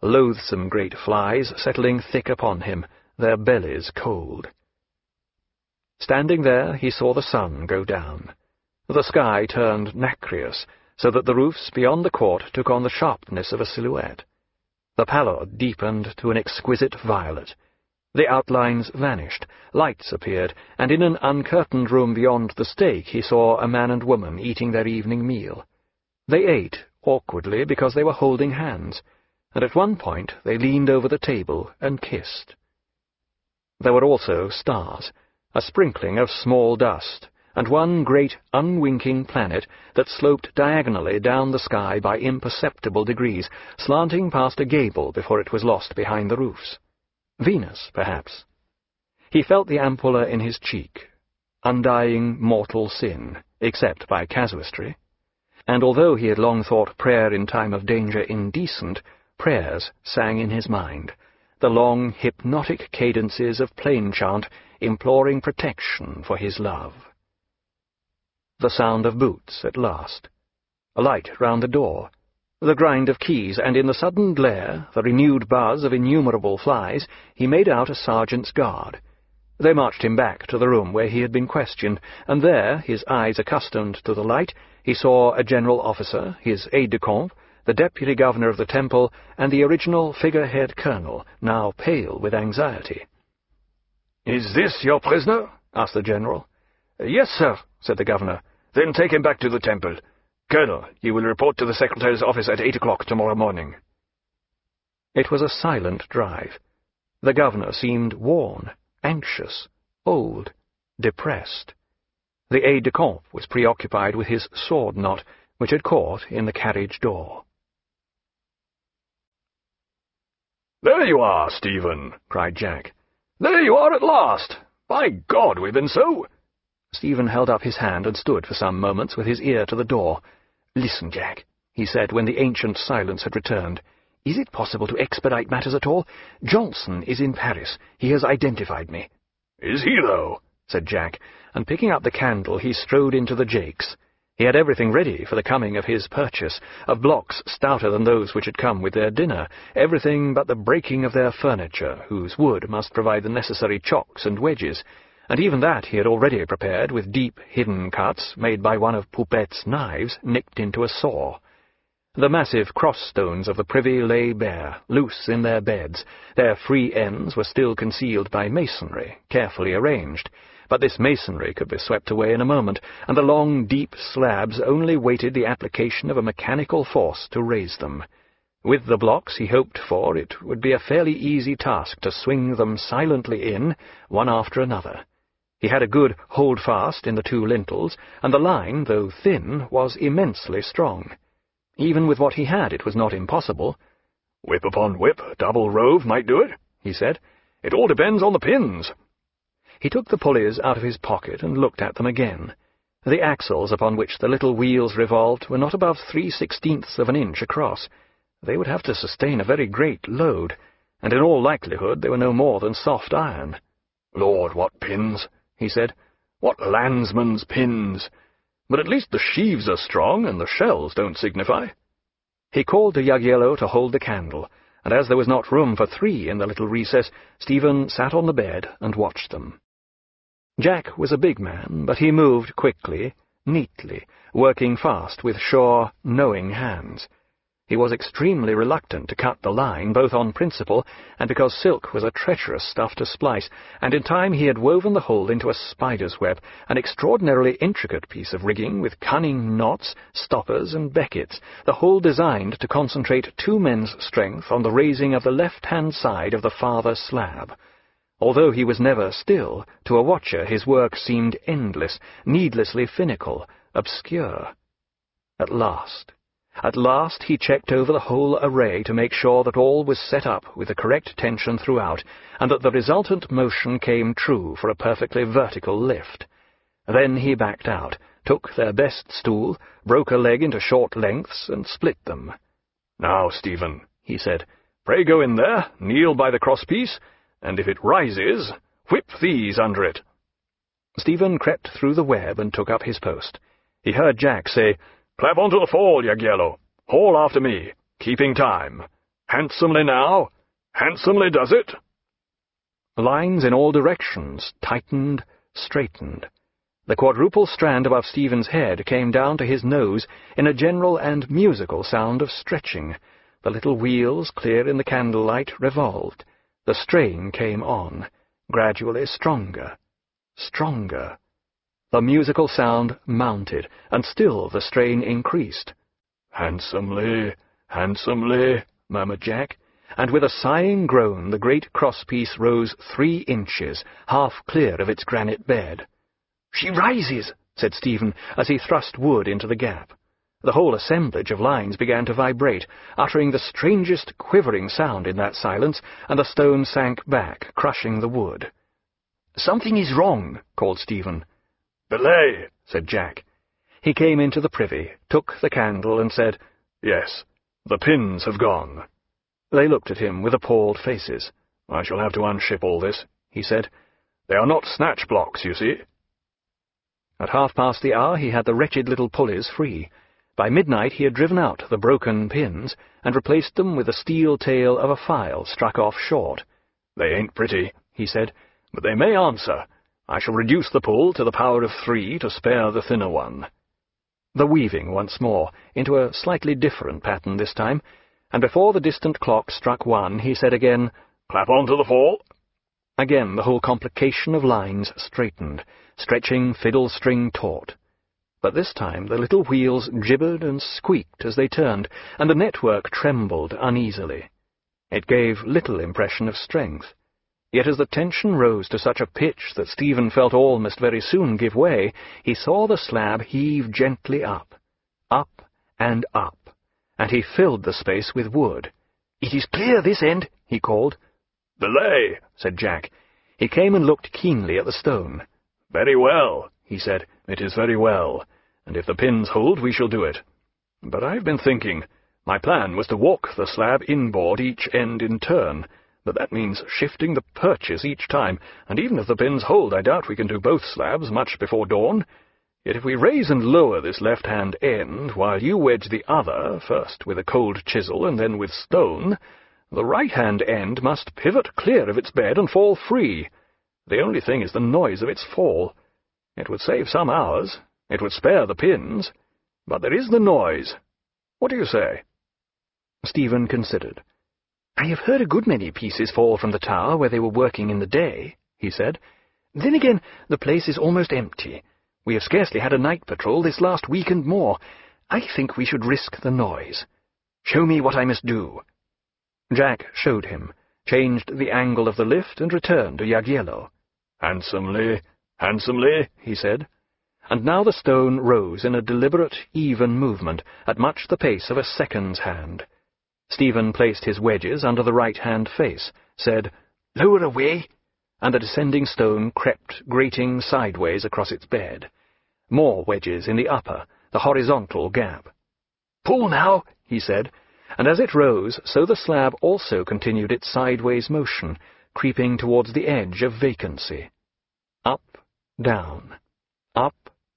loathsome great flies settling thick upon him, their bellies cold. Standing there, he saw the sun go down. The sky turned nacreous, so that the roofs beyond the court took on the sharpness of a silhouette. The pallor deepened to an exquisite violet. The outlines vanished, lights appeared, and in an uncurtained room beyond the stake he saw a man and woman eating their evening meal. They ate, awkwardly, because they were holding hands, and at one point they leaned over the table and kissed. There were also stars, a sprinkling of small dust, and one great unwinking planet that sloped diagonally down the sky by imperceptible degrees, slanting past a gable before it was lost behind the roofs. Venus, perhaps. He felt the ampulla in his cheek, undying mortal sin, except by casuistry. And although he had long thought prayer in time of danger indecent, prayers sang in his mind, the long hypnotic cadences of plain chant imploring protection for his love. The sound of boots at last, a light round the door, the grind of keys, and in the sudden glare, the renewed buzz of innumerable flies, he made out a sergeant's guard. They marched him back to the room where he had been questioned, and there, his eyes accustomed to the light, he saw a general officer, his aide-de-camp, the deputy governor of the temple, and the original figurehead colonel, now pale with anxiety. "Is this your prisoner?" asked the general. "Yes, sir," said the governor. "Then take him back to the temple. Colonel, you will report to the secretary's office at eight o'clock tomorrow morning." It was a silent drive. The governor seemed worn, anxious, old, depressed. The aide-de-camp was preoccupied with his sword-knot, which had caught in the carriage door. "There you are, Stephen!" cried Jack. "There you are at last! By God, we've been so—" Stephen held up his hand and stood for some moments with his ear to the door. "Listen, Jack," he said when the ancient silence had returned. "Is it possible to expedite matters at all? Johnson is in Paris. He has identified me." "Is he, though?" said Jack, and picking up the candle he strode into the jakes. He had everything ready for the coming of his purchase, of blocks stouter than those which had come with their dinner, everything but the breaking of their furniture, whose wood must provide the necessary chocks and wedges, and even that he had already prepared with deep hidden cuts made by one of Poupette's knives nicked into a saw. The massive cross-stones of the privy lay bare, loose in their beds. Their free ends were still concealed by masonry, carefully arranged, but this masonry could be swept away in a moment, and the long, deep slabs only waited the application of a mechanical force to raise them. With the blocks he hoped for, it would be a fairly easy task to swing them silently in, one after another. He had a good hold-fast in the two lintels, and the line, though thin, was immensely strong. Even with what he had, it was not impossible. "Whip upon whip, double rove might do it," he said. "It all depends on the pins." He took the pulleys out of his pocket and looked at them again. The axles upon which the little wheels revolved were not above three-sixteenths of an inch across. They would have to sustain a very great load, and in all likelihood they were no more than soft iron. "Lord, what pins!" he said. "What landsman's pins! But at least the sheaves are strong, and the shells don't signify." He called to Jagiełło to hold the candle, and as there was not room for three in the little recess, Stephen sat on the bed and watched them. Jack was a big man, but he moved quickly, neatly, working fast with sure, knowing hands. He was extremely reluctant to cut the line, both on principle and because silk was a treacherous stuff to splice, and in time he had woven the whole into a spider's web, an extraordinarily intricate piece of rigging with cunning knots, stoppers, and beckets, the whole designed to concentrate two men's strength on the raising of the left-hand side of the farther slab. Although he was never still, to a watcher his work seemed endless, needlessly finical, obscure. At last, at last he checked over the whole array to make sure that all was set up with the correct tension throughout, and that the resultant motion came true for a perfectly vertical lift. Then he backed out, took their best stool, broke a leg into short lengths, and split them. "Now, Stephen," he said, "pray go in there, kneel by the crosspiece, and if it rises, whip these under it." Stephen crept through the web and took up his post. He heard Jack say, "Clap onto the fall, Jagiełło. Haul after me, keeping time." Handsomely now. Handsomely does it. Lines in all directions tightened, straightened. The quadruple strand above Stephen's head came down to his nose in a general and musical sound of stretching. The little wheels, clear in the candlelight, revolved. The strain came on, gradually stronger, stronger. The musical sound mounted, and still the strain increased. "Handsomely, handsomely," murmured Jack, and with a sighing groan the great crosspiece rose three inches, half clear of its granite bed. "She rises," said Stephen, as he thrust wood into the gap. The whole assemblage of lines began to vibrate, uttering the strangest quivering sound in that silence, and the stone sank back, crushing the wood. "Something is wrong," called Stephen. "Belay," said Jack. He came into the privy, took the candle, and said, "Yes, the pins have gone." They looked at him with appalled faces. "I shall have to unship all this," he said. "They are not snatch blocks, you see." At half-past the hour he had the wretched little pulleys free. By midnight he had driven out the broken pins, and replaced them with the steel tail of a file struck off short. "They ain't pretty," he said, "but they may answer. I shall reduce the pull to the power of three to spare the thinner one." The weaving once more, into a slightly different pattern this time, and before the distant clock struck one, he said again, "Clap on to the fall." Again the whole complication of lines straightened, stretching fiddle-string taut. But this time the little wheels gibbered and squeaked as they turned, and the network trembled uneasily. It gave little impression of strength. Yet as the tension rose to such a pitch that Stephen felt all must very soon give way, he saw the slab heave gently up, up and up, and he filled the space with wood. "It is clear this end," he called. "Belay," said Jack. He came and looked keenly at the stone. "Very well," he said. "It is very well, and if the pins hold we shall do it. But I have been thinking. My plan was to walk the slab inboard each end in turn, but that means shifting the perches each time, and even if the pins hold I doubt we can do both slabs much before dawn. Yet if we raise and lower this left-hand end, while you wedge the other, first with a cold chisel and then with stone, the right-hand end must pivot clear of its bed and fall free. The only thing is the noise of its fall. It would save some hours, it would spare the pins, but there is the noise. What do you say?" Stephen considered. "I have heard a good many pieces fall from the tower where they were working in the day," he said. "Then again, the place is almost empty. We have scarcely had a night patrol this last week and more. I think we should risk the noise. Show me what I must do." Jack showed him, changed the angle of the lift, and returned to Jagiełło. "Handsomely, handsomely," he said. And now the stone rose in a deliberate, even movement, at much the pace of a second's hand. Stephen placed his wedges under the right-hand face, said, "Lower away," and the descending stone crept, grating sideways across its bed. More wedges in the upper, the horizontal gap. "Pull now," he said, and as it rose, so the slab also continued its sideways motion, creeping towards the edge of vacancy. Up, down, up,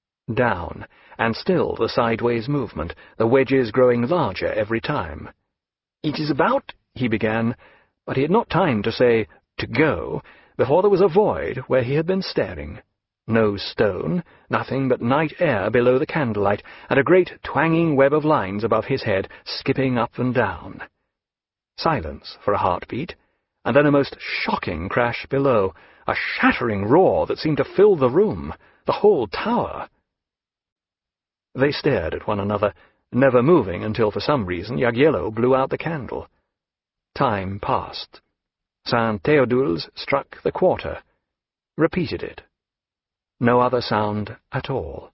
down, and still the sideways movement, the wedges growing larger every time. "It is about," he began, but he had not time to say, "to go," before there was a void where he had been staring. No stone, nothing but night air below the candlelight, and a great twanging web of lines above his head, skipping up and down. Silence for a heartbeat, and then a most shocking crash below, a shattering roar that seemed to fill the room, the whole tower. They stared at one another, never moving until for some reason Jagiełło blew out the candle. Time passed. Saint Theodule's struck the quarter, repeated it. No other sound at all.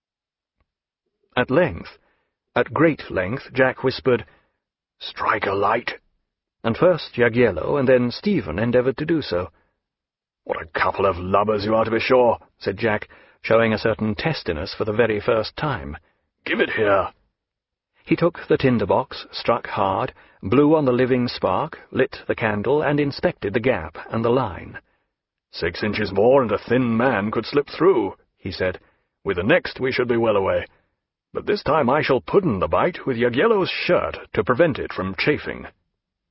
At length, at great length, Jack whispered, "Strike a light," and first Jagiełło and then Stephen endeavoured to do so. "What a couple of lubbers you are, to be sure," said Jack, showing a certain testiness for the very first time. "Give it here." He took the tinder-box, struck hard, blew on the living spark, lit the candle, and inspected the gap and the line. "Six inches more and a thin man could slip through," he said. "With the next we should be well away. But this time I shall puddin the bite with Jagiełło's shirt to prevent it from chafing."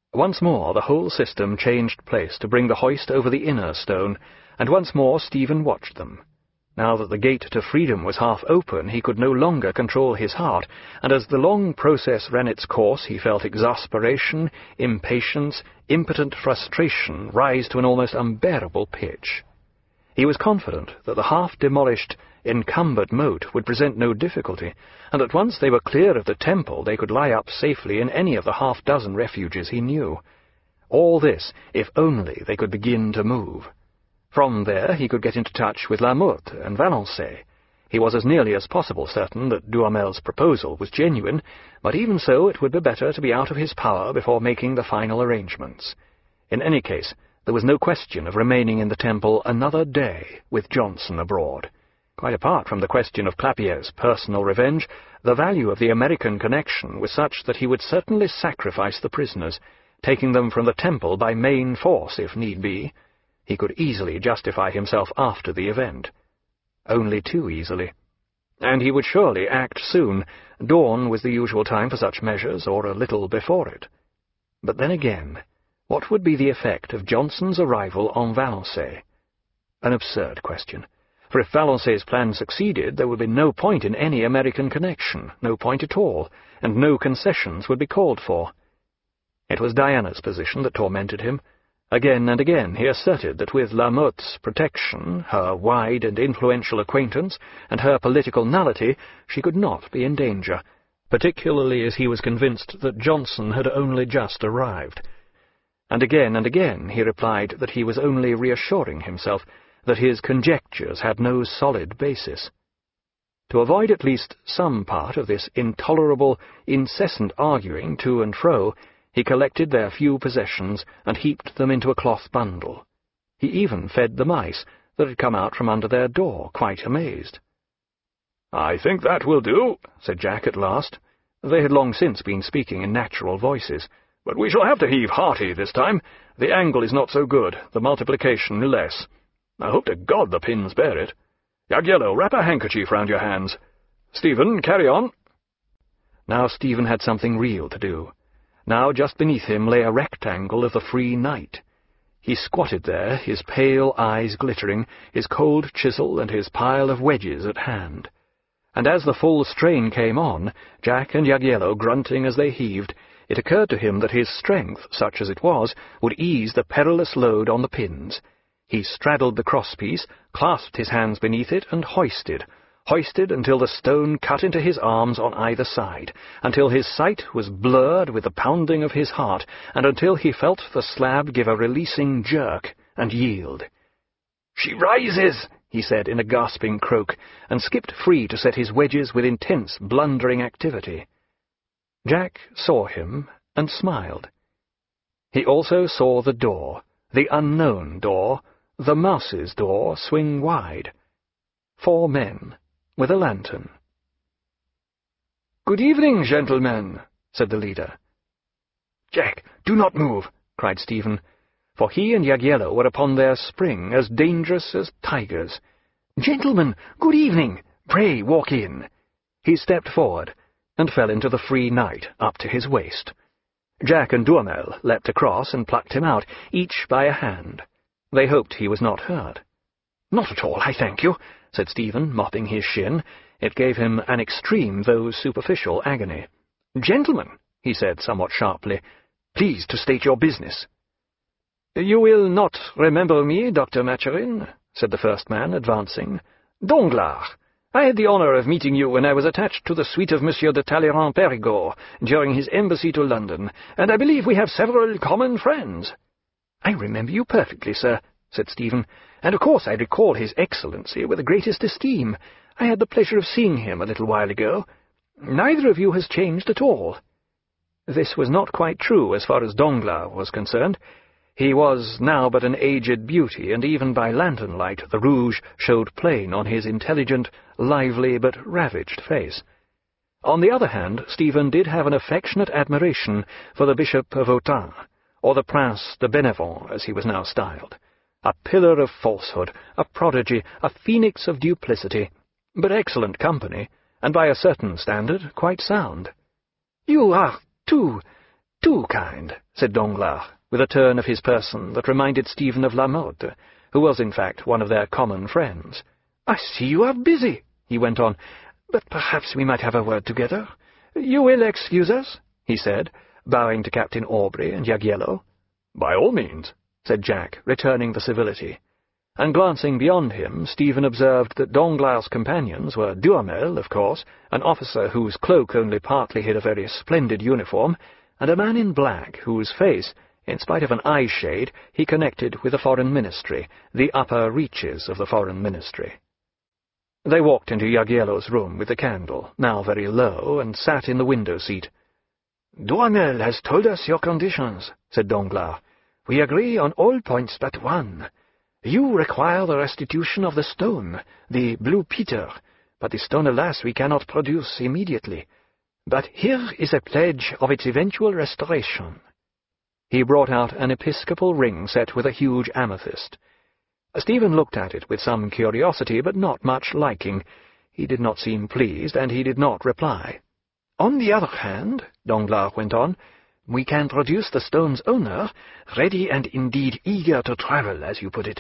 Once more the whole system changed place to bring the hoist over the inner stone, and once more Stephen watched them. Now that the gate to freedom was half open, he could no longer control his heart, and as the long process ran its course he felt exasperation, impatience, impotent frustration rise to an almost unbearable pitch. He was confident that the half-demolished, encumbered moat would present no difficulty, and that once they were clear of the temple they could lie up safely in any of the half-dozen refuges he knew. All this, if only they could begin to move. From there he could get into touch with La Motte and Valençay. He was as nearly as possible certain that Duhamel's proposal was genuine, but even so it would be better to be out of his power before making the final arrangements. In any case, there was no question of remaining in the temple another day with Johnson abroad. Quite apart from the question of Clapierre's personal revenge, the value of the American connection was such that he would certainly sacrifice the prisoners, taking them from the temple by main force if need be. He could easily justify himself after the event. Only too easily. And he would surely act soon. Dawn was the usual time for such measures, or a little before it. But then again, what would be the effect of Johnson's arrival on Valençay? An absurd question. For if Valençay's plan succeeded, there would be no point in any American connection, no point at all, and no concessions would be called for. It was Diana's position that tormented him. Again and again he asserted that with La Motte's protection, her wide and influential acquaintance, and her political nullity, she could not be in danger, particularly as he was convinced that Johnson had only just arrived. And again and again he replied that he was only reassuring himself, that his conjectures had no solid basis. To avoid at least some part of this intolerable, incessant arguing to and fro, he collected their few possessions and heaped them into a cloth bundle. He even fed the mice that had come out from under their door, quite amazed. "I think that will do," said Jack at last. They had long since been speaking in natural voices. "But we shall have to heave hearty this time. The angle is not so good, the multiplication less. I hope to God the pins bear it. Jagiełło, wrap a handkerchief round your hands. Stephen, carry on." Now Stephen had something real to do. Now just beneath him lay a rectangle of the free night. He squatted there, his pale eyes glittering, his cold chisel and his pile of wedges at hand. And as the full strain came on, Jack and Jagiełło grunting as they heaved, it occurred to him that his strength, such as it was, would ease the perilous load on the pins. He straddled the crosspiece, clasped his hands beneath it, and hoisted, hoisted until the stone cut into his arms on either side, until his sight was blurred with the pounding of his heart, and until he felt the slab give a releasing jerk and yield. "She rises!" he said in a gasping croak, and skipped free to set his wedges with intense, blundering activity. Jack saw him and smiled. He also saw the door, the unknown door, the mouse's door, swing wide. Four men, with a lantern. "Good evening, gentlemen," said the leader. "Jack, do not move," cried Stephen, for he and Jagiełło were upon their spring, as dangerous as tigers. "Gentlemen, good evening. Pray walk in." He stepped forward, and fell into the free night up to his waist. Jack and Duhamel leapt across and plucked him out, each by a hand. They hoped he was not hurt. "Not at all, I thank you," said Stephen, mopping his shin. It gave him an extreme, though superficial, agony. "Gentlemen," he said somewhat sharply, "please to state your business." "You will not remember me, Doctor Mathurin," said the first man, advancing. "Danglars. I had the honour of meeting you when I was attached to the suite of Monsieur de Talleyrand-Périgord during his embassy to London, and I believe we have several common friends." "I remember you perfectly, sir," said Stephen, "and of course I recall His Excellency with the greatest esteem. I had the pleasure of seeing him a little while ago. Neither of you has changed at all." This was not quite true as far as Danglars was concerned. He was now but an aged beauty, and even by lantern light the rouge showed plain on his intelligent, lively, but ravaged face. On the other hand, Stephen did have an affectionate admiration for the Bishop of Autun, or the Prince de Bénévent, as he was now styled. A pillar of falsehood, a prodigy, a phoenix of duplicity, but excellent company, and by a certain standard quite sound. "You are, too, "Too kind," said Danglars, with a turn of his person that reminded Stephen of Lamotte, who was in fact one of their common friends. "I see you are busy," he went on, "but perhaps we might have a word together. You will excuse us?" he said, bowing to Captain Aubrey and Jagiełło. "By all means," said Jack, returning the civility. And glancing beyond him, Stephen observed that Danglars' companions were Duhamel, of course, an officer whose cloak only partly hid a very splendid uniform, and a man in black whose face, in spite of an eye-shade, he connected with the Foreign Ministry, the upper reaches of the Foreign Ministry. They walked into Jagiełło's room with the candle, now very low, and sat in the window-seat. "Duhamel has told us your conditions," said Danglars. "We agree on all points but one. You require the restitution of the stone, the Blue Peter, but the stone, alas, we cannot produce immediately. But here is a pledge of its eventual restoration." He brought out an episcopal ring set with a huge amethyst. Stephen looked at it with some curiosity, but not much liking. He did not seem pleased, and he did not reply. "On the other hand," Danglars went on, "we can produce the stone's owner, ready and indeed eager to travel, as you put it."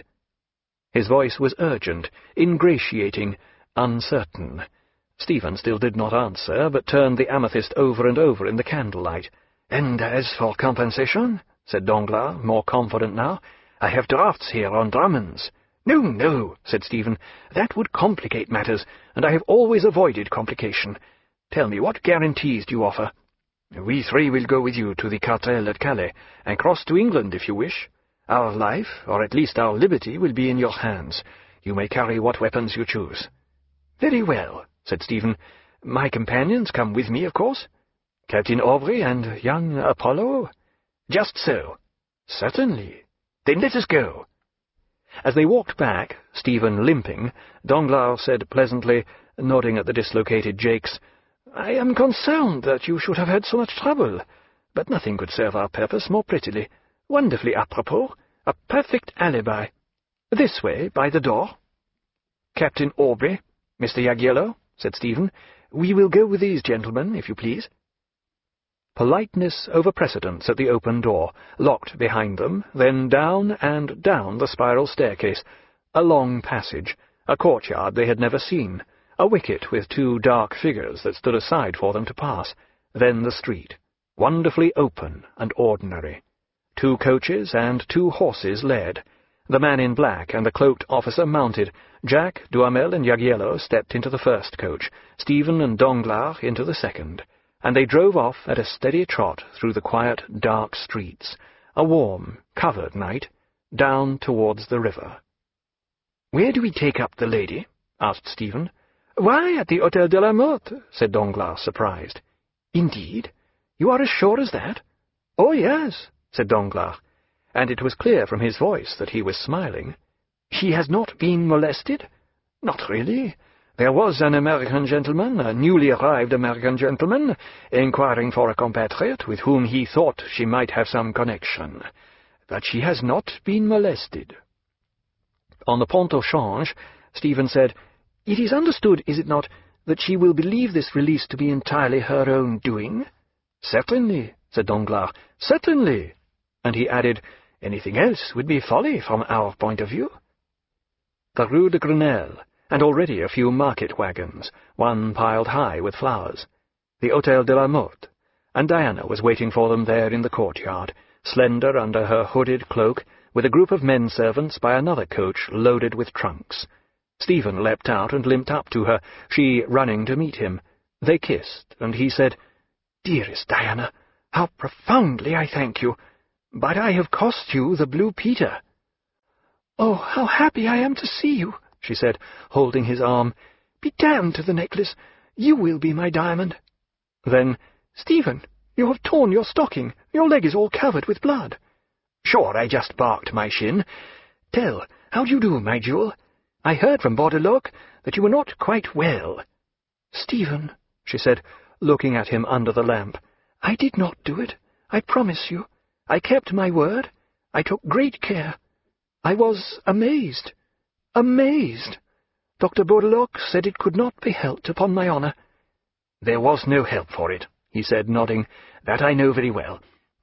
His voice was urgent, ingratiating, uncertain. Stephen still did not answer, but turned the amethyst over and over in the candlelight. "And as for compensation," said Danglars, more confident now, "I have drafts here on Drummonds." "No, no," said Stephen, "that would complicate matters, and I have always avoided complication. Tell me, what guarantees do you offer?" "We three will go with you to the cartel at Calais, and cross to England if you wish. Our life, or at least our liberty, will be in your hands. You may carry what weapons you choose." "Very well," said Stephen. "My companions come with me, of course?" "Captain Aubrey and young Apollo?" "Just so." "Certainly. Then let us go." As they walked back, Stephen limping, Danglars said pleasantly, nodding at the dislocated jakes, "I am concerned that you should have had so much trouble, but nothing could serve our purpose more prettily. Wonderfully apropos, a perfect alibi. This way, by the door." "Captain Aubrey, Mister Jagiełło," said Stephen, "we will go with these gentlemen, if you please." Politeness over precedence at the open door, locked behind them, then down and down the spiral staircase, a long passage, a courtyard they had never seen, a wicket with two dark figures that stood aside for them to pass, then the street, wonderfully open and ordinary. Two coaches and two horses led. The man in black and the cloaked officer mounted. Jack, Duhamel, and Jagiełło stepped into the first coach, Stephen and Danglars into the second, and they drove off at a steady trot through the quiet, dark streets, a warm, covered night, down towards the river. "Where do we take up the lady?" asked Stephen. "Why, at the Hôtel de la Motte," said Danglars, surprised. "Indeed? You are as sure as that?" "Oh, yes," said Danglars, and it was clear from his voice that he was smiling. "She has not been molested?" "Not really. There was an American gentleman, a newly arrived American gentleman, inquiring for a compatriot with whom he thought she might have some connection. But she has not been molested." On the Pont au Change, Stephen said, "It is understood, is it not, that she will believe this release to be entirely her own doing?" "Certainly," said Danglars, "certainly." And he added, "Anything else would be folly from our point of view." The Rue de Grenelle, and already a few market wagons, one piled high with flowers. The Hôtel de la Motte, and Diana was waiting for them there in the courtyard, slender under her hooded cloak, with a group of men-servants by another coach loaded with trunks. Stephen leapt out and limped up to her, she running to meet him. They kissed, and he said, "Dearest Diana, how profoundly I thank you! But I have cost you the Blue Peter." "Oh, how happy I am to see you!" she said, holding his arm. "Be damned to the necklace! You will be my diamond." Then, "Stephen, you have torn your stocking. Your leg is all covered with blood." "Sure, I just barked my shin. Tell, how do you do, my jewel? I heard from Bordeloque that you were not quite well." "Stephen," she said, looking at him under the lamp, "I did not do it. I promise you. I kept my word. I took great care. I was amazed. Amazed. Doctor Bordeloque said it could not be helped, upon my honour." "There was no help for it," he said, nodding. "That I know very well.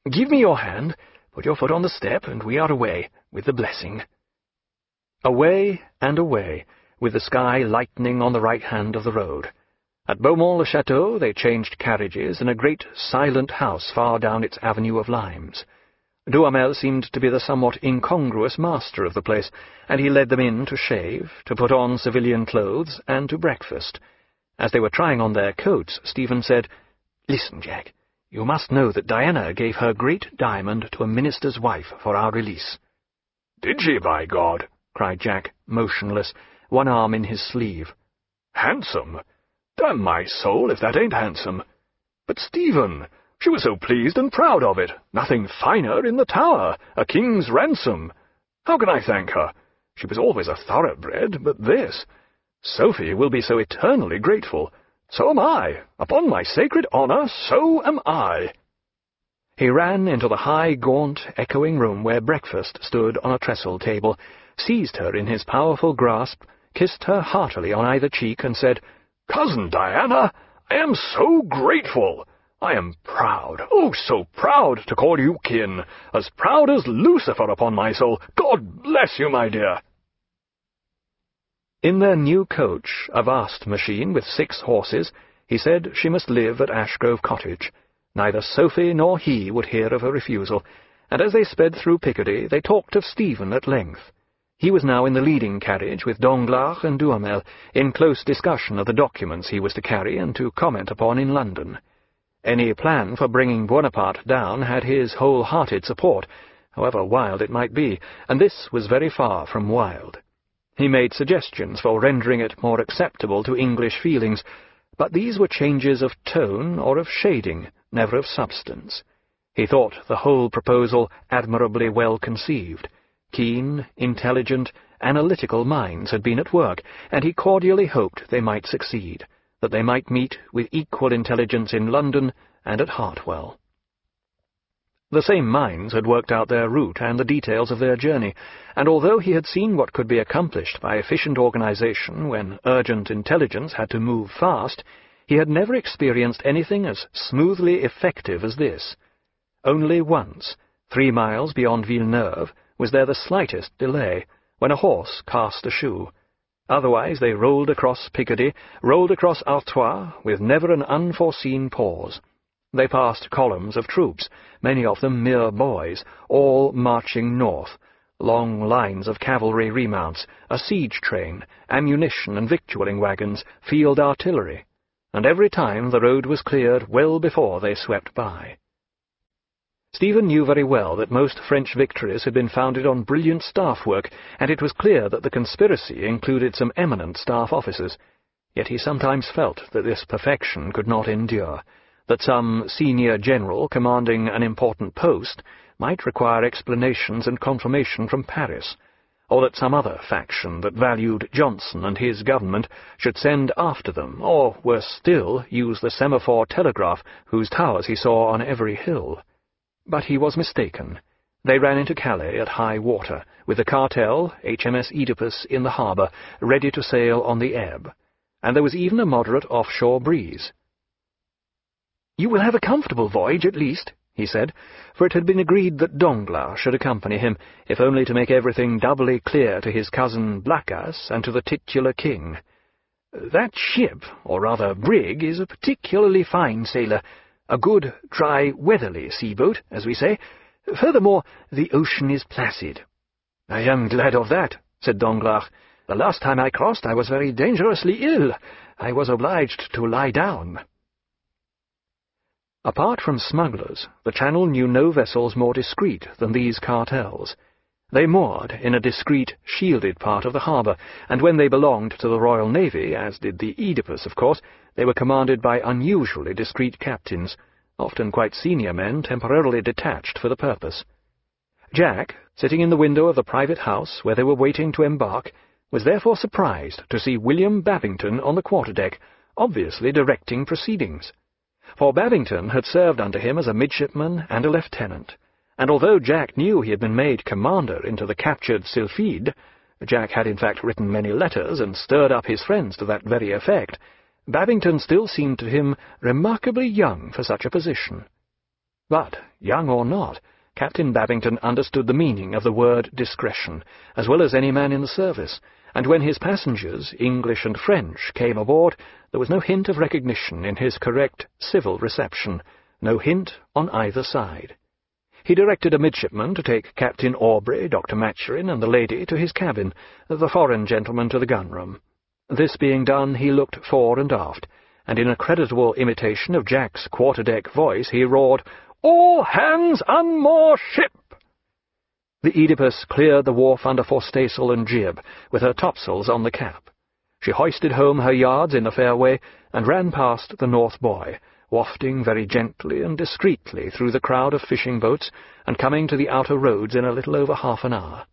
Give me your hand, put your foot on the step, and we are away, with the blessing. Away and away, with the sky lightening on the right hand of the road. At Beaumont-le-Château they changed carriages in a great silent house far down its avenue of limes. Duhamel seemed to be the somewhat incongruous master of the place, and he led them in to shave, to put on civilian clothes, and to breakfast. As they were trying on their coats, Stephen said, "Listen, Jack, you must know that Diana gave her great diamond to a minister's wife for our release." "Did she, by God?" cried Jack, motionless, one arm in his sleeve. "Handsome! Damn my soul if that ain't handsome. But, Stephen, she was so pleased and proud of it. Nothing finer in the Tower. A king's ransom. How can I thank her? She was always a thoroughbred, but this... Sophie will be so eternally grateful. So am I. Upon my sacred honour, so am I." He ran into the high, gaunt, echoing room where breakfast stood on a trestle table, seized her in his powerful grasp, kissed her heartily on either cheek, and said, "Cousin Diana, I am so grateful. I am proud, oh, so proud to call you kin, as proud as Lucifer, upon my soul. God bless you, my dear." In their new coach, a vast machine with six horses, he said she must live at Ashgrove Cottage. Neither Sophie nor he would hear of her refusal, and as they sped through Picardy, they talked of Stephen at length. He was now in the leading carriage with Danglars and Duhamel, in close discussion of the documents he was to carry and to comment upon in London. Any plan for bringing Buonaparte down had his whole-hearted support, however wild it might be, and this was very far from wild. He made suggestions for rendering it more acceptable to English feelings, but these were changes of tone or of shading, never of substance. He thought the whole proposal admirably well conceived. Keen, intelligent, analytical minds had been at work, and he cordially hoped they might succeed, that they might meet with equal intelligence in London and at Hartwell. The same minds had worked out their route and the details of their journey, and although he had seen what could be accomplished by efficient organization when urgent intelligence had to move fast, he had never experienced anything as smoothly effective as this. Only once, three miles beyond Villeneuve, was there the slightest delay, when a horse cast a shoe. Otherwise they rolled across Picardy, rolled across Artois, with never an unforeseen pause. They passed columns of troops, many of them mere boys, all marching north, long lines of cavalry remounts, a siege train, ammunition and victualling wagons, field artillery, and every time the road was cleared well before they swept by. Stephen knew very well that most French victories had been founded on brilliant staff work, and it was clear that the conspiracy included some eminent staff officers. Yet he sometimes felt that this perfection could not endure, that some senior general commanding an important post might require explanations and confirmation from Paris, or that some other faction that valued Johnson and his government should send after them, or, worse still, use the semaphore telegraph whose towers he saw on every hill. But he was mistaken. They ran into Calais at high water, with the cartel, H M S Oedipus, in the harbour, ready to sail on the ebb, and there was even a moderate offshore breeze. "You will have a comfortable voyage, at least," he said, for it had been agreed that Danglars should accompany him, if only to make everything doubly clear to his cousin Blacas and to the titular king. "That ship, or rather brig, is a particularly fine sailer, a good, dry, weatherly sea-boat, as we say. Furthermore, the ocean is placid." "I am glad of that," said Danglars. "The last time I crossed I was very dangerously ill. I was obliged to lie down." Apart from smugglers, the Channel knew no vessels more discreet than these cartels. They moored in a discreet, shielded part of the harbour, and when they belonged to the Royal Navy, as did the Oedipus, of course, they were commanded by unusually discreet captains, often quite senior men temporarily detached for the purpose. Jack, sitting in the window of the private house where they were waiting to embark, was therefore surprised to see William Babington on the quarter-deck, obviously directing proceedings. For Babington had served under him as a midshipman and a lieutenant, and although Jack knew he had been made commander into the captured Sylphide, Jack had in fact written many letters and stirred up his friends to that very effect, Babington still seemed to him remarkably young for such a position. But, young or not, Captain Babington understood the meaning of the word discretion, as well as any man in the service, and when his passengers, English and French, came aboard, there was no hint of recognition in his correct civil reception, no hint on either side. He directed a midshipman to take Captain Aubrey, Doctor Maturin, and the lady to his cabin, the foreign gentleman to the gun-room. This being done, he looked fore and aft, and in a creditable imitation of Jack's quarter-deck voice he roared, "All hands unmoor ship!" The Oedipus cleared the wharf under forestaysail and jib, with her topsails on the cap. She hoisted home her yards in the fairway, and ran past the North Buoy, wafting very gently and discreetly through the crowd of fishing-boats, and coming to the outer roads in a little over half an hour.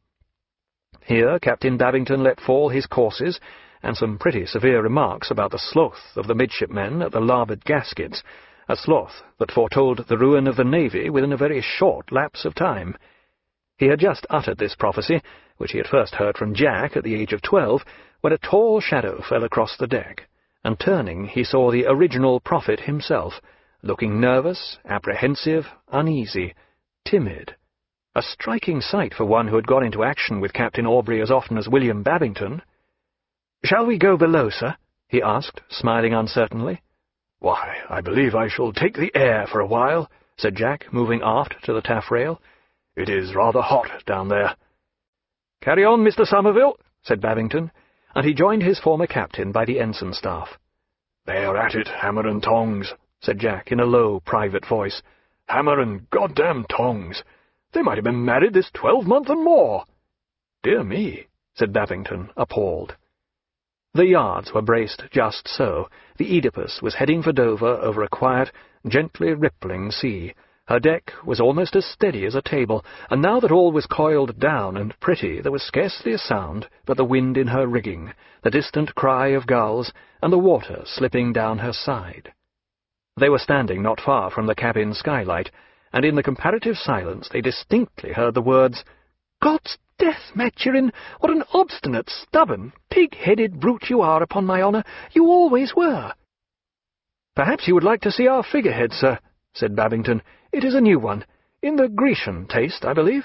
Here Captain Babington let fall his courses, and some pretty severe remarks about the sloth of the midshipmen at the larboard gaskets, a sloth that foretold the ruin of the navy within a very short lapse of time. He had just uttered this prophecy, which he had first heard from Jack at the age of twelve, when a tall shadow fell across the deck, and turning he saw the original prophet himself, looking nervous, apprehensive, uneasy, timid. A striking sight for one who had gone into action with Captain Aubrey as often as William Babington. "Shall we go below, sir?" he asked, smiling uncertainly. "Why, I believe I shall take the air for a while," said Jack, moving aft to the taffrail. "It is rather hot down there." "Carry on, Mister Somerville," said Babington, and he joined his former captain by the ensign staff. "They are at it, hammer and tongs," said Jack in a low, private voice. "Hammer and goddamn tongs. They might have been married this twelvemonth and more." "Dear me," said Babington, appalled. The yards were braced just so. The Oedipus was heading for Dover over a quiet, gently rippling sea. Her deck was almost as steady as a table, and now that all was coiled down and pretty, there was scarcely a sound but the wind in her rigging, the distant cry of gulls, and the water slipping down her side. They were standing not far from the cabin skylight, and in the comparative silence they distinctly heard the words, "God's death, Maturin! What an obstinate, stubborn, pig-headed brute you are, upon my honour! You always were!" "Perhaps you would like to see our figurehead, sir," said Babington. "It is a new one, in the Grecian taste, I believe."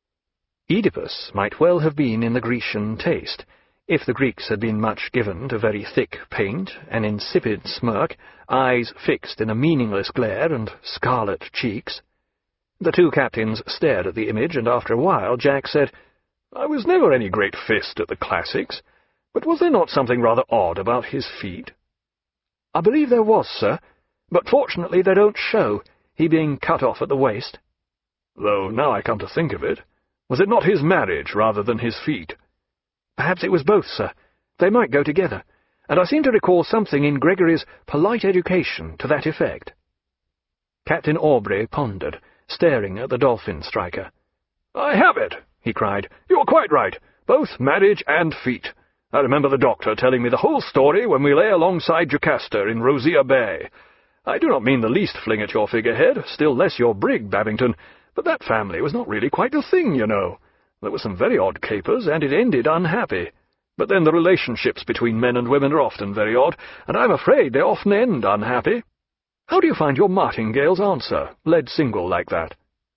Oedipus might well have been in the Grecian taste, if the Greeks had been much given to very thick paint, an insipid smirk, eyes fixed in a meaningless glare, and scarlet cheeks. The two captains stared at the image, and after a while Jack said, "I was never any great fist at the classics, but was there not something rather odd about his feet?" "I believe there was, sir, but fortunately they don't show, he being cut off at the waist." "Though, now I come to think of it, was it not his marriage rather than his feet?" "Perhaps it was both, sir. They might go together, and I seem to recall something in Gregory's Polite Education to that effect." Captain Aubrey pondered, staring at the dolphin striker. "I have it!" he cried. "You are quite right. Both marriage and feet. I remember the doctor telling me the whole story when we lay alongside Jocasta in Rosea Bay. I do not mean the least fling at your figurehead, still less your brig, Babington, but that family was not really quite the thing, you know. There were some very odd capers, and it ended unhappy. But then the relationships between men and women are often very odd, and I'm afraid they often end unhappy. How do you find your martingale's answer, led single like that?"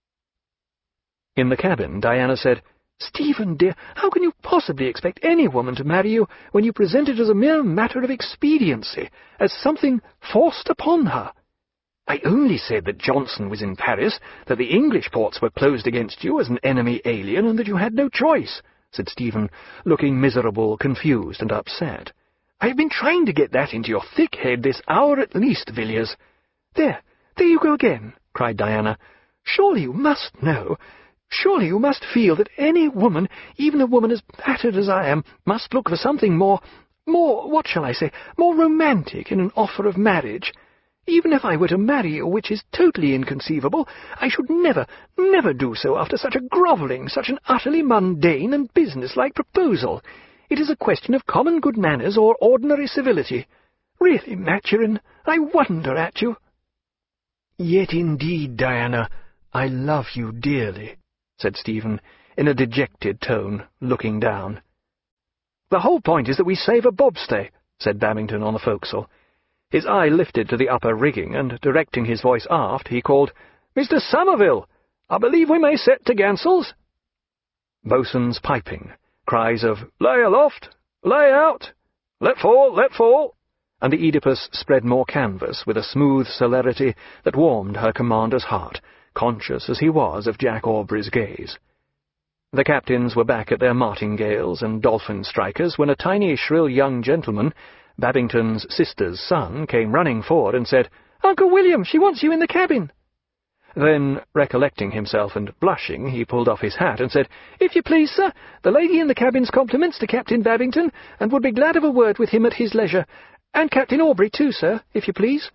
In the cabin, Diana said, "Stephen, dear, how can you possibly expect any woman to marry you when you present it as a mere matter of expediency, as something forced upon her? I only said that Johnson was in Paris, that the English ports were closed against you as an enemy alien, and that you had no choice," said Stephen, looking miserable, confused, and upset. "I have been trying to get that into your thick head this hour at least, Villiers." "There, there you go again," cried Diana. "Surely you must know, surely you must feel that any woman, even a woman as battered as I am, must look for something more, more, what shall I say, more romantic in an offer of marriage. Even if I were to marry you, which is totally inconceivable, I should never, never do so after such a grovelling, such an utterly mundane and businesslike proposal. It is a question of common good manners or ordinary civility. Really, Maturin, I wonder at you." "Yet indeed, Diana, I love you dearly," said Stephen, in a dejected tone, looking down. "The whole point is that we save a bobstay," said Babington on the forecastle. His eye lifted to the upper rigging, and, directing his voice aft, he called, Mister Somerville! I believe we may set to gansels." Boatswain's piping, cries of "Lay aloft! Lay out! Let fall! Let fall!" and the Oedipus spread more canvas with a smooth celerity that warmed her commander's heart, conscious as he was of Jack Aubrey's gaze. The captains were back at their martingales and dolphin strikers when a tiny, shrill young gentleman, Babington's sister's son, came running forward and said, "Uncle William, she wants you in the cabin." Then, recollecting himself and blushing, he pulled off his hat and said, "If you please, sir, the lady in the cabin's compliments to Captain Babington, and would be glad of a word with him at his leisure. And Captain Aubrey, too, sir, if you please."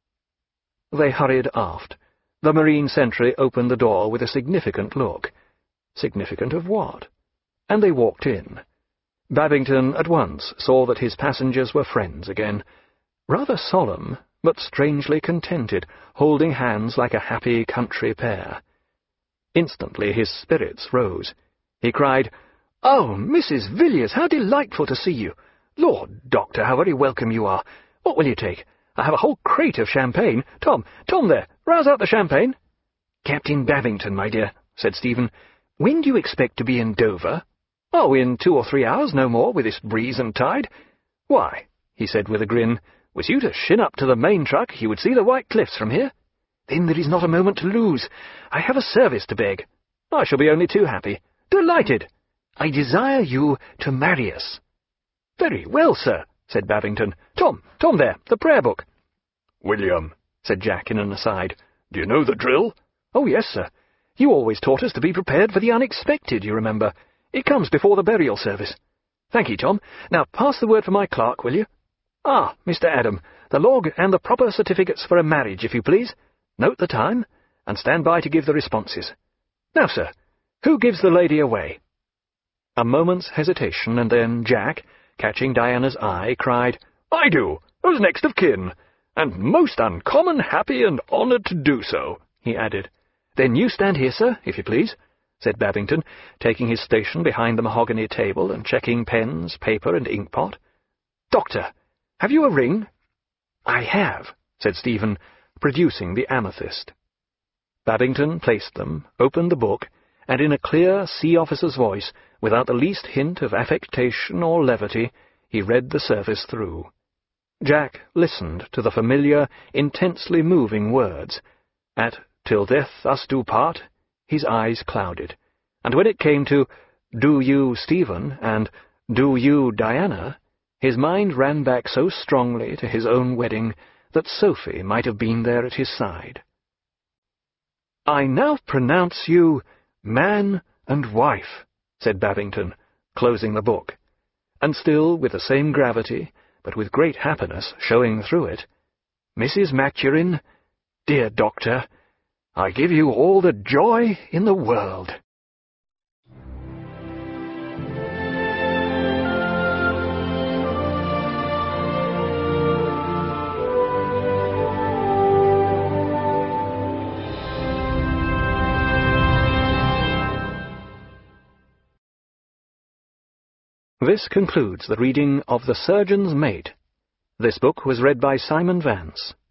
They hurried aft. The marine sentry opened the door with a significant look. Significant of what? And they walked in. Babington at once saw that his passengers were friends again, rather solemn, but strangely contented, holding hands like a happy country pair. Instantly his spirits rose. He cried, "Oh, Missus Villiers, how delightful to see you! Lord, Doctor, how very welcome you are! What will you take? I have a whole crate of champagne. Tom, Tom there, rouse out the champagne." "Captain Babington, my dear," said Stephen, "when do you expect to be in Dover?" "Oh, in two or three hours, no more, with this breeze and tide." "Why," he said with a grin, "was you to shin up to the main truck, you would see the White Cliffs from here. Then there is not a moment to lose. I have a service to beg." "I shall be only too happy." "Delighted." "I desire you to marry us." "Very well, sir," said Babington. "Tom, Tom there, the prayer book." "William," said Jack in an aside, "do you know the drill?" "Oh, yes, sir. You always taught us to be prepared for the unexpected, you remember. It comes before the burial service. Thank you, Tom. Now pass the word for my clerk, will you? Ah, Mister Adam, the log and the proper certificates for a marriage, if you please. Note the time, and stand by to give the responses. Now, sir, who gives the lady away?" A moment's hesitation, and then Jack, catching Diana's eye, cried, "I do, as next of kin, and most uncommon happy and honoured to do so," he added. "Then you stand here, sir, if you please," said Babington, taking his station behind the mahogany table and checking pens, paper, and inkpot. "Doctor, have you a ring?" "I have," said Stephen, producing the amethyst. Babington placed them, opened the book, and in a clear sea officer's voice, without the least hint of affectation or levity, he read the service through. Jack listened to the familiar, intensely moving words. At "Till death us do part," his eyes clouded, and when it came to "Do you, Stephen?" and "Do you, Diana?" his mind ran back so strongly to his own wedding that Sophie might have been there at his side. "I now pronounce you man and wife," said Babington, closing the book, and still with the same gravity, but with great happiness showing through it, "Missus Maturin, dear Doctor, I give you all the joy in the world." This concludes the reading of The Surgeon's Mate. This book was read by Simon Vance.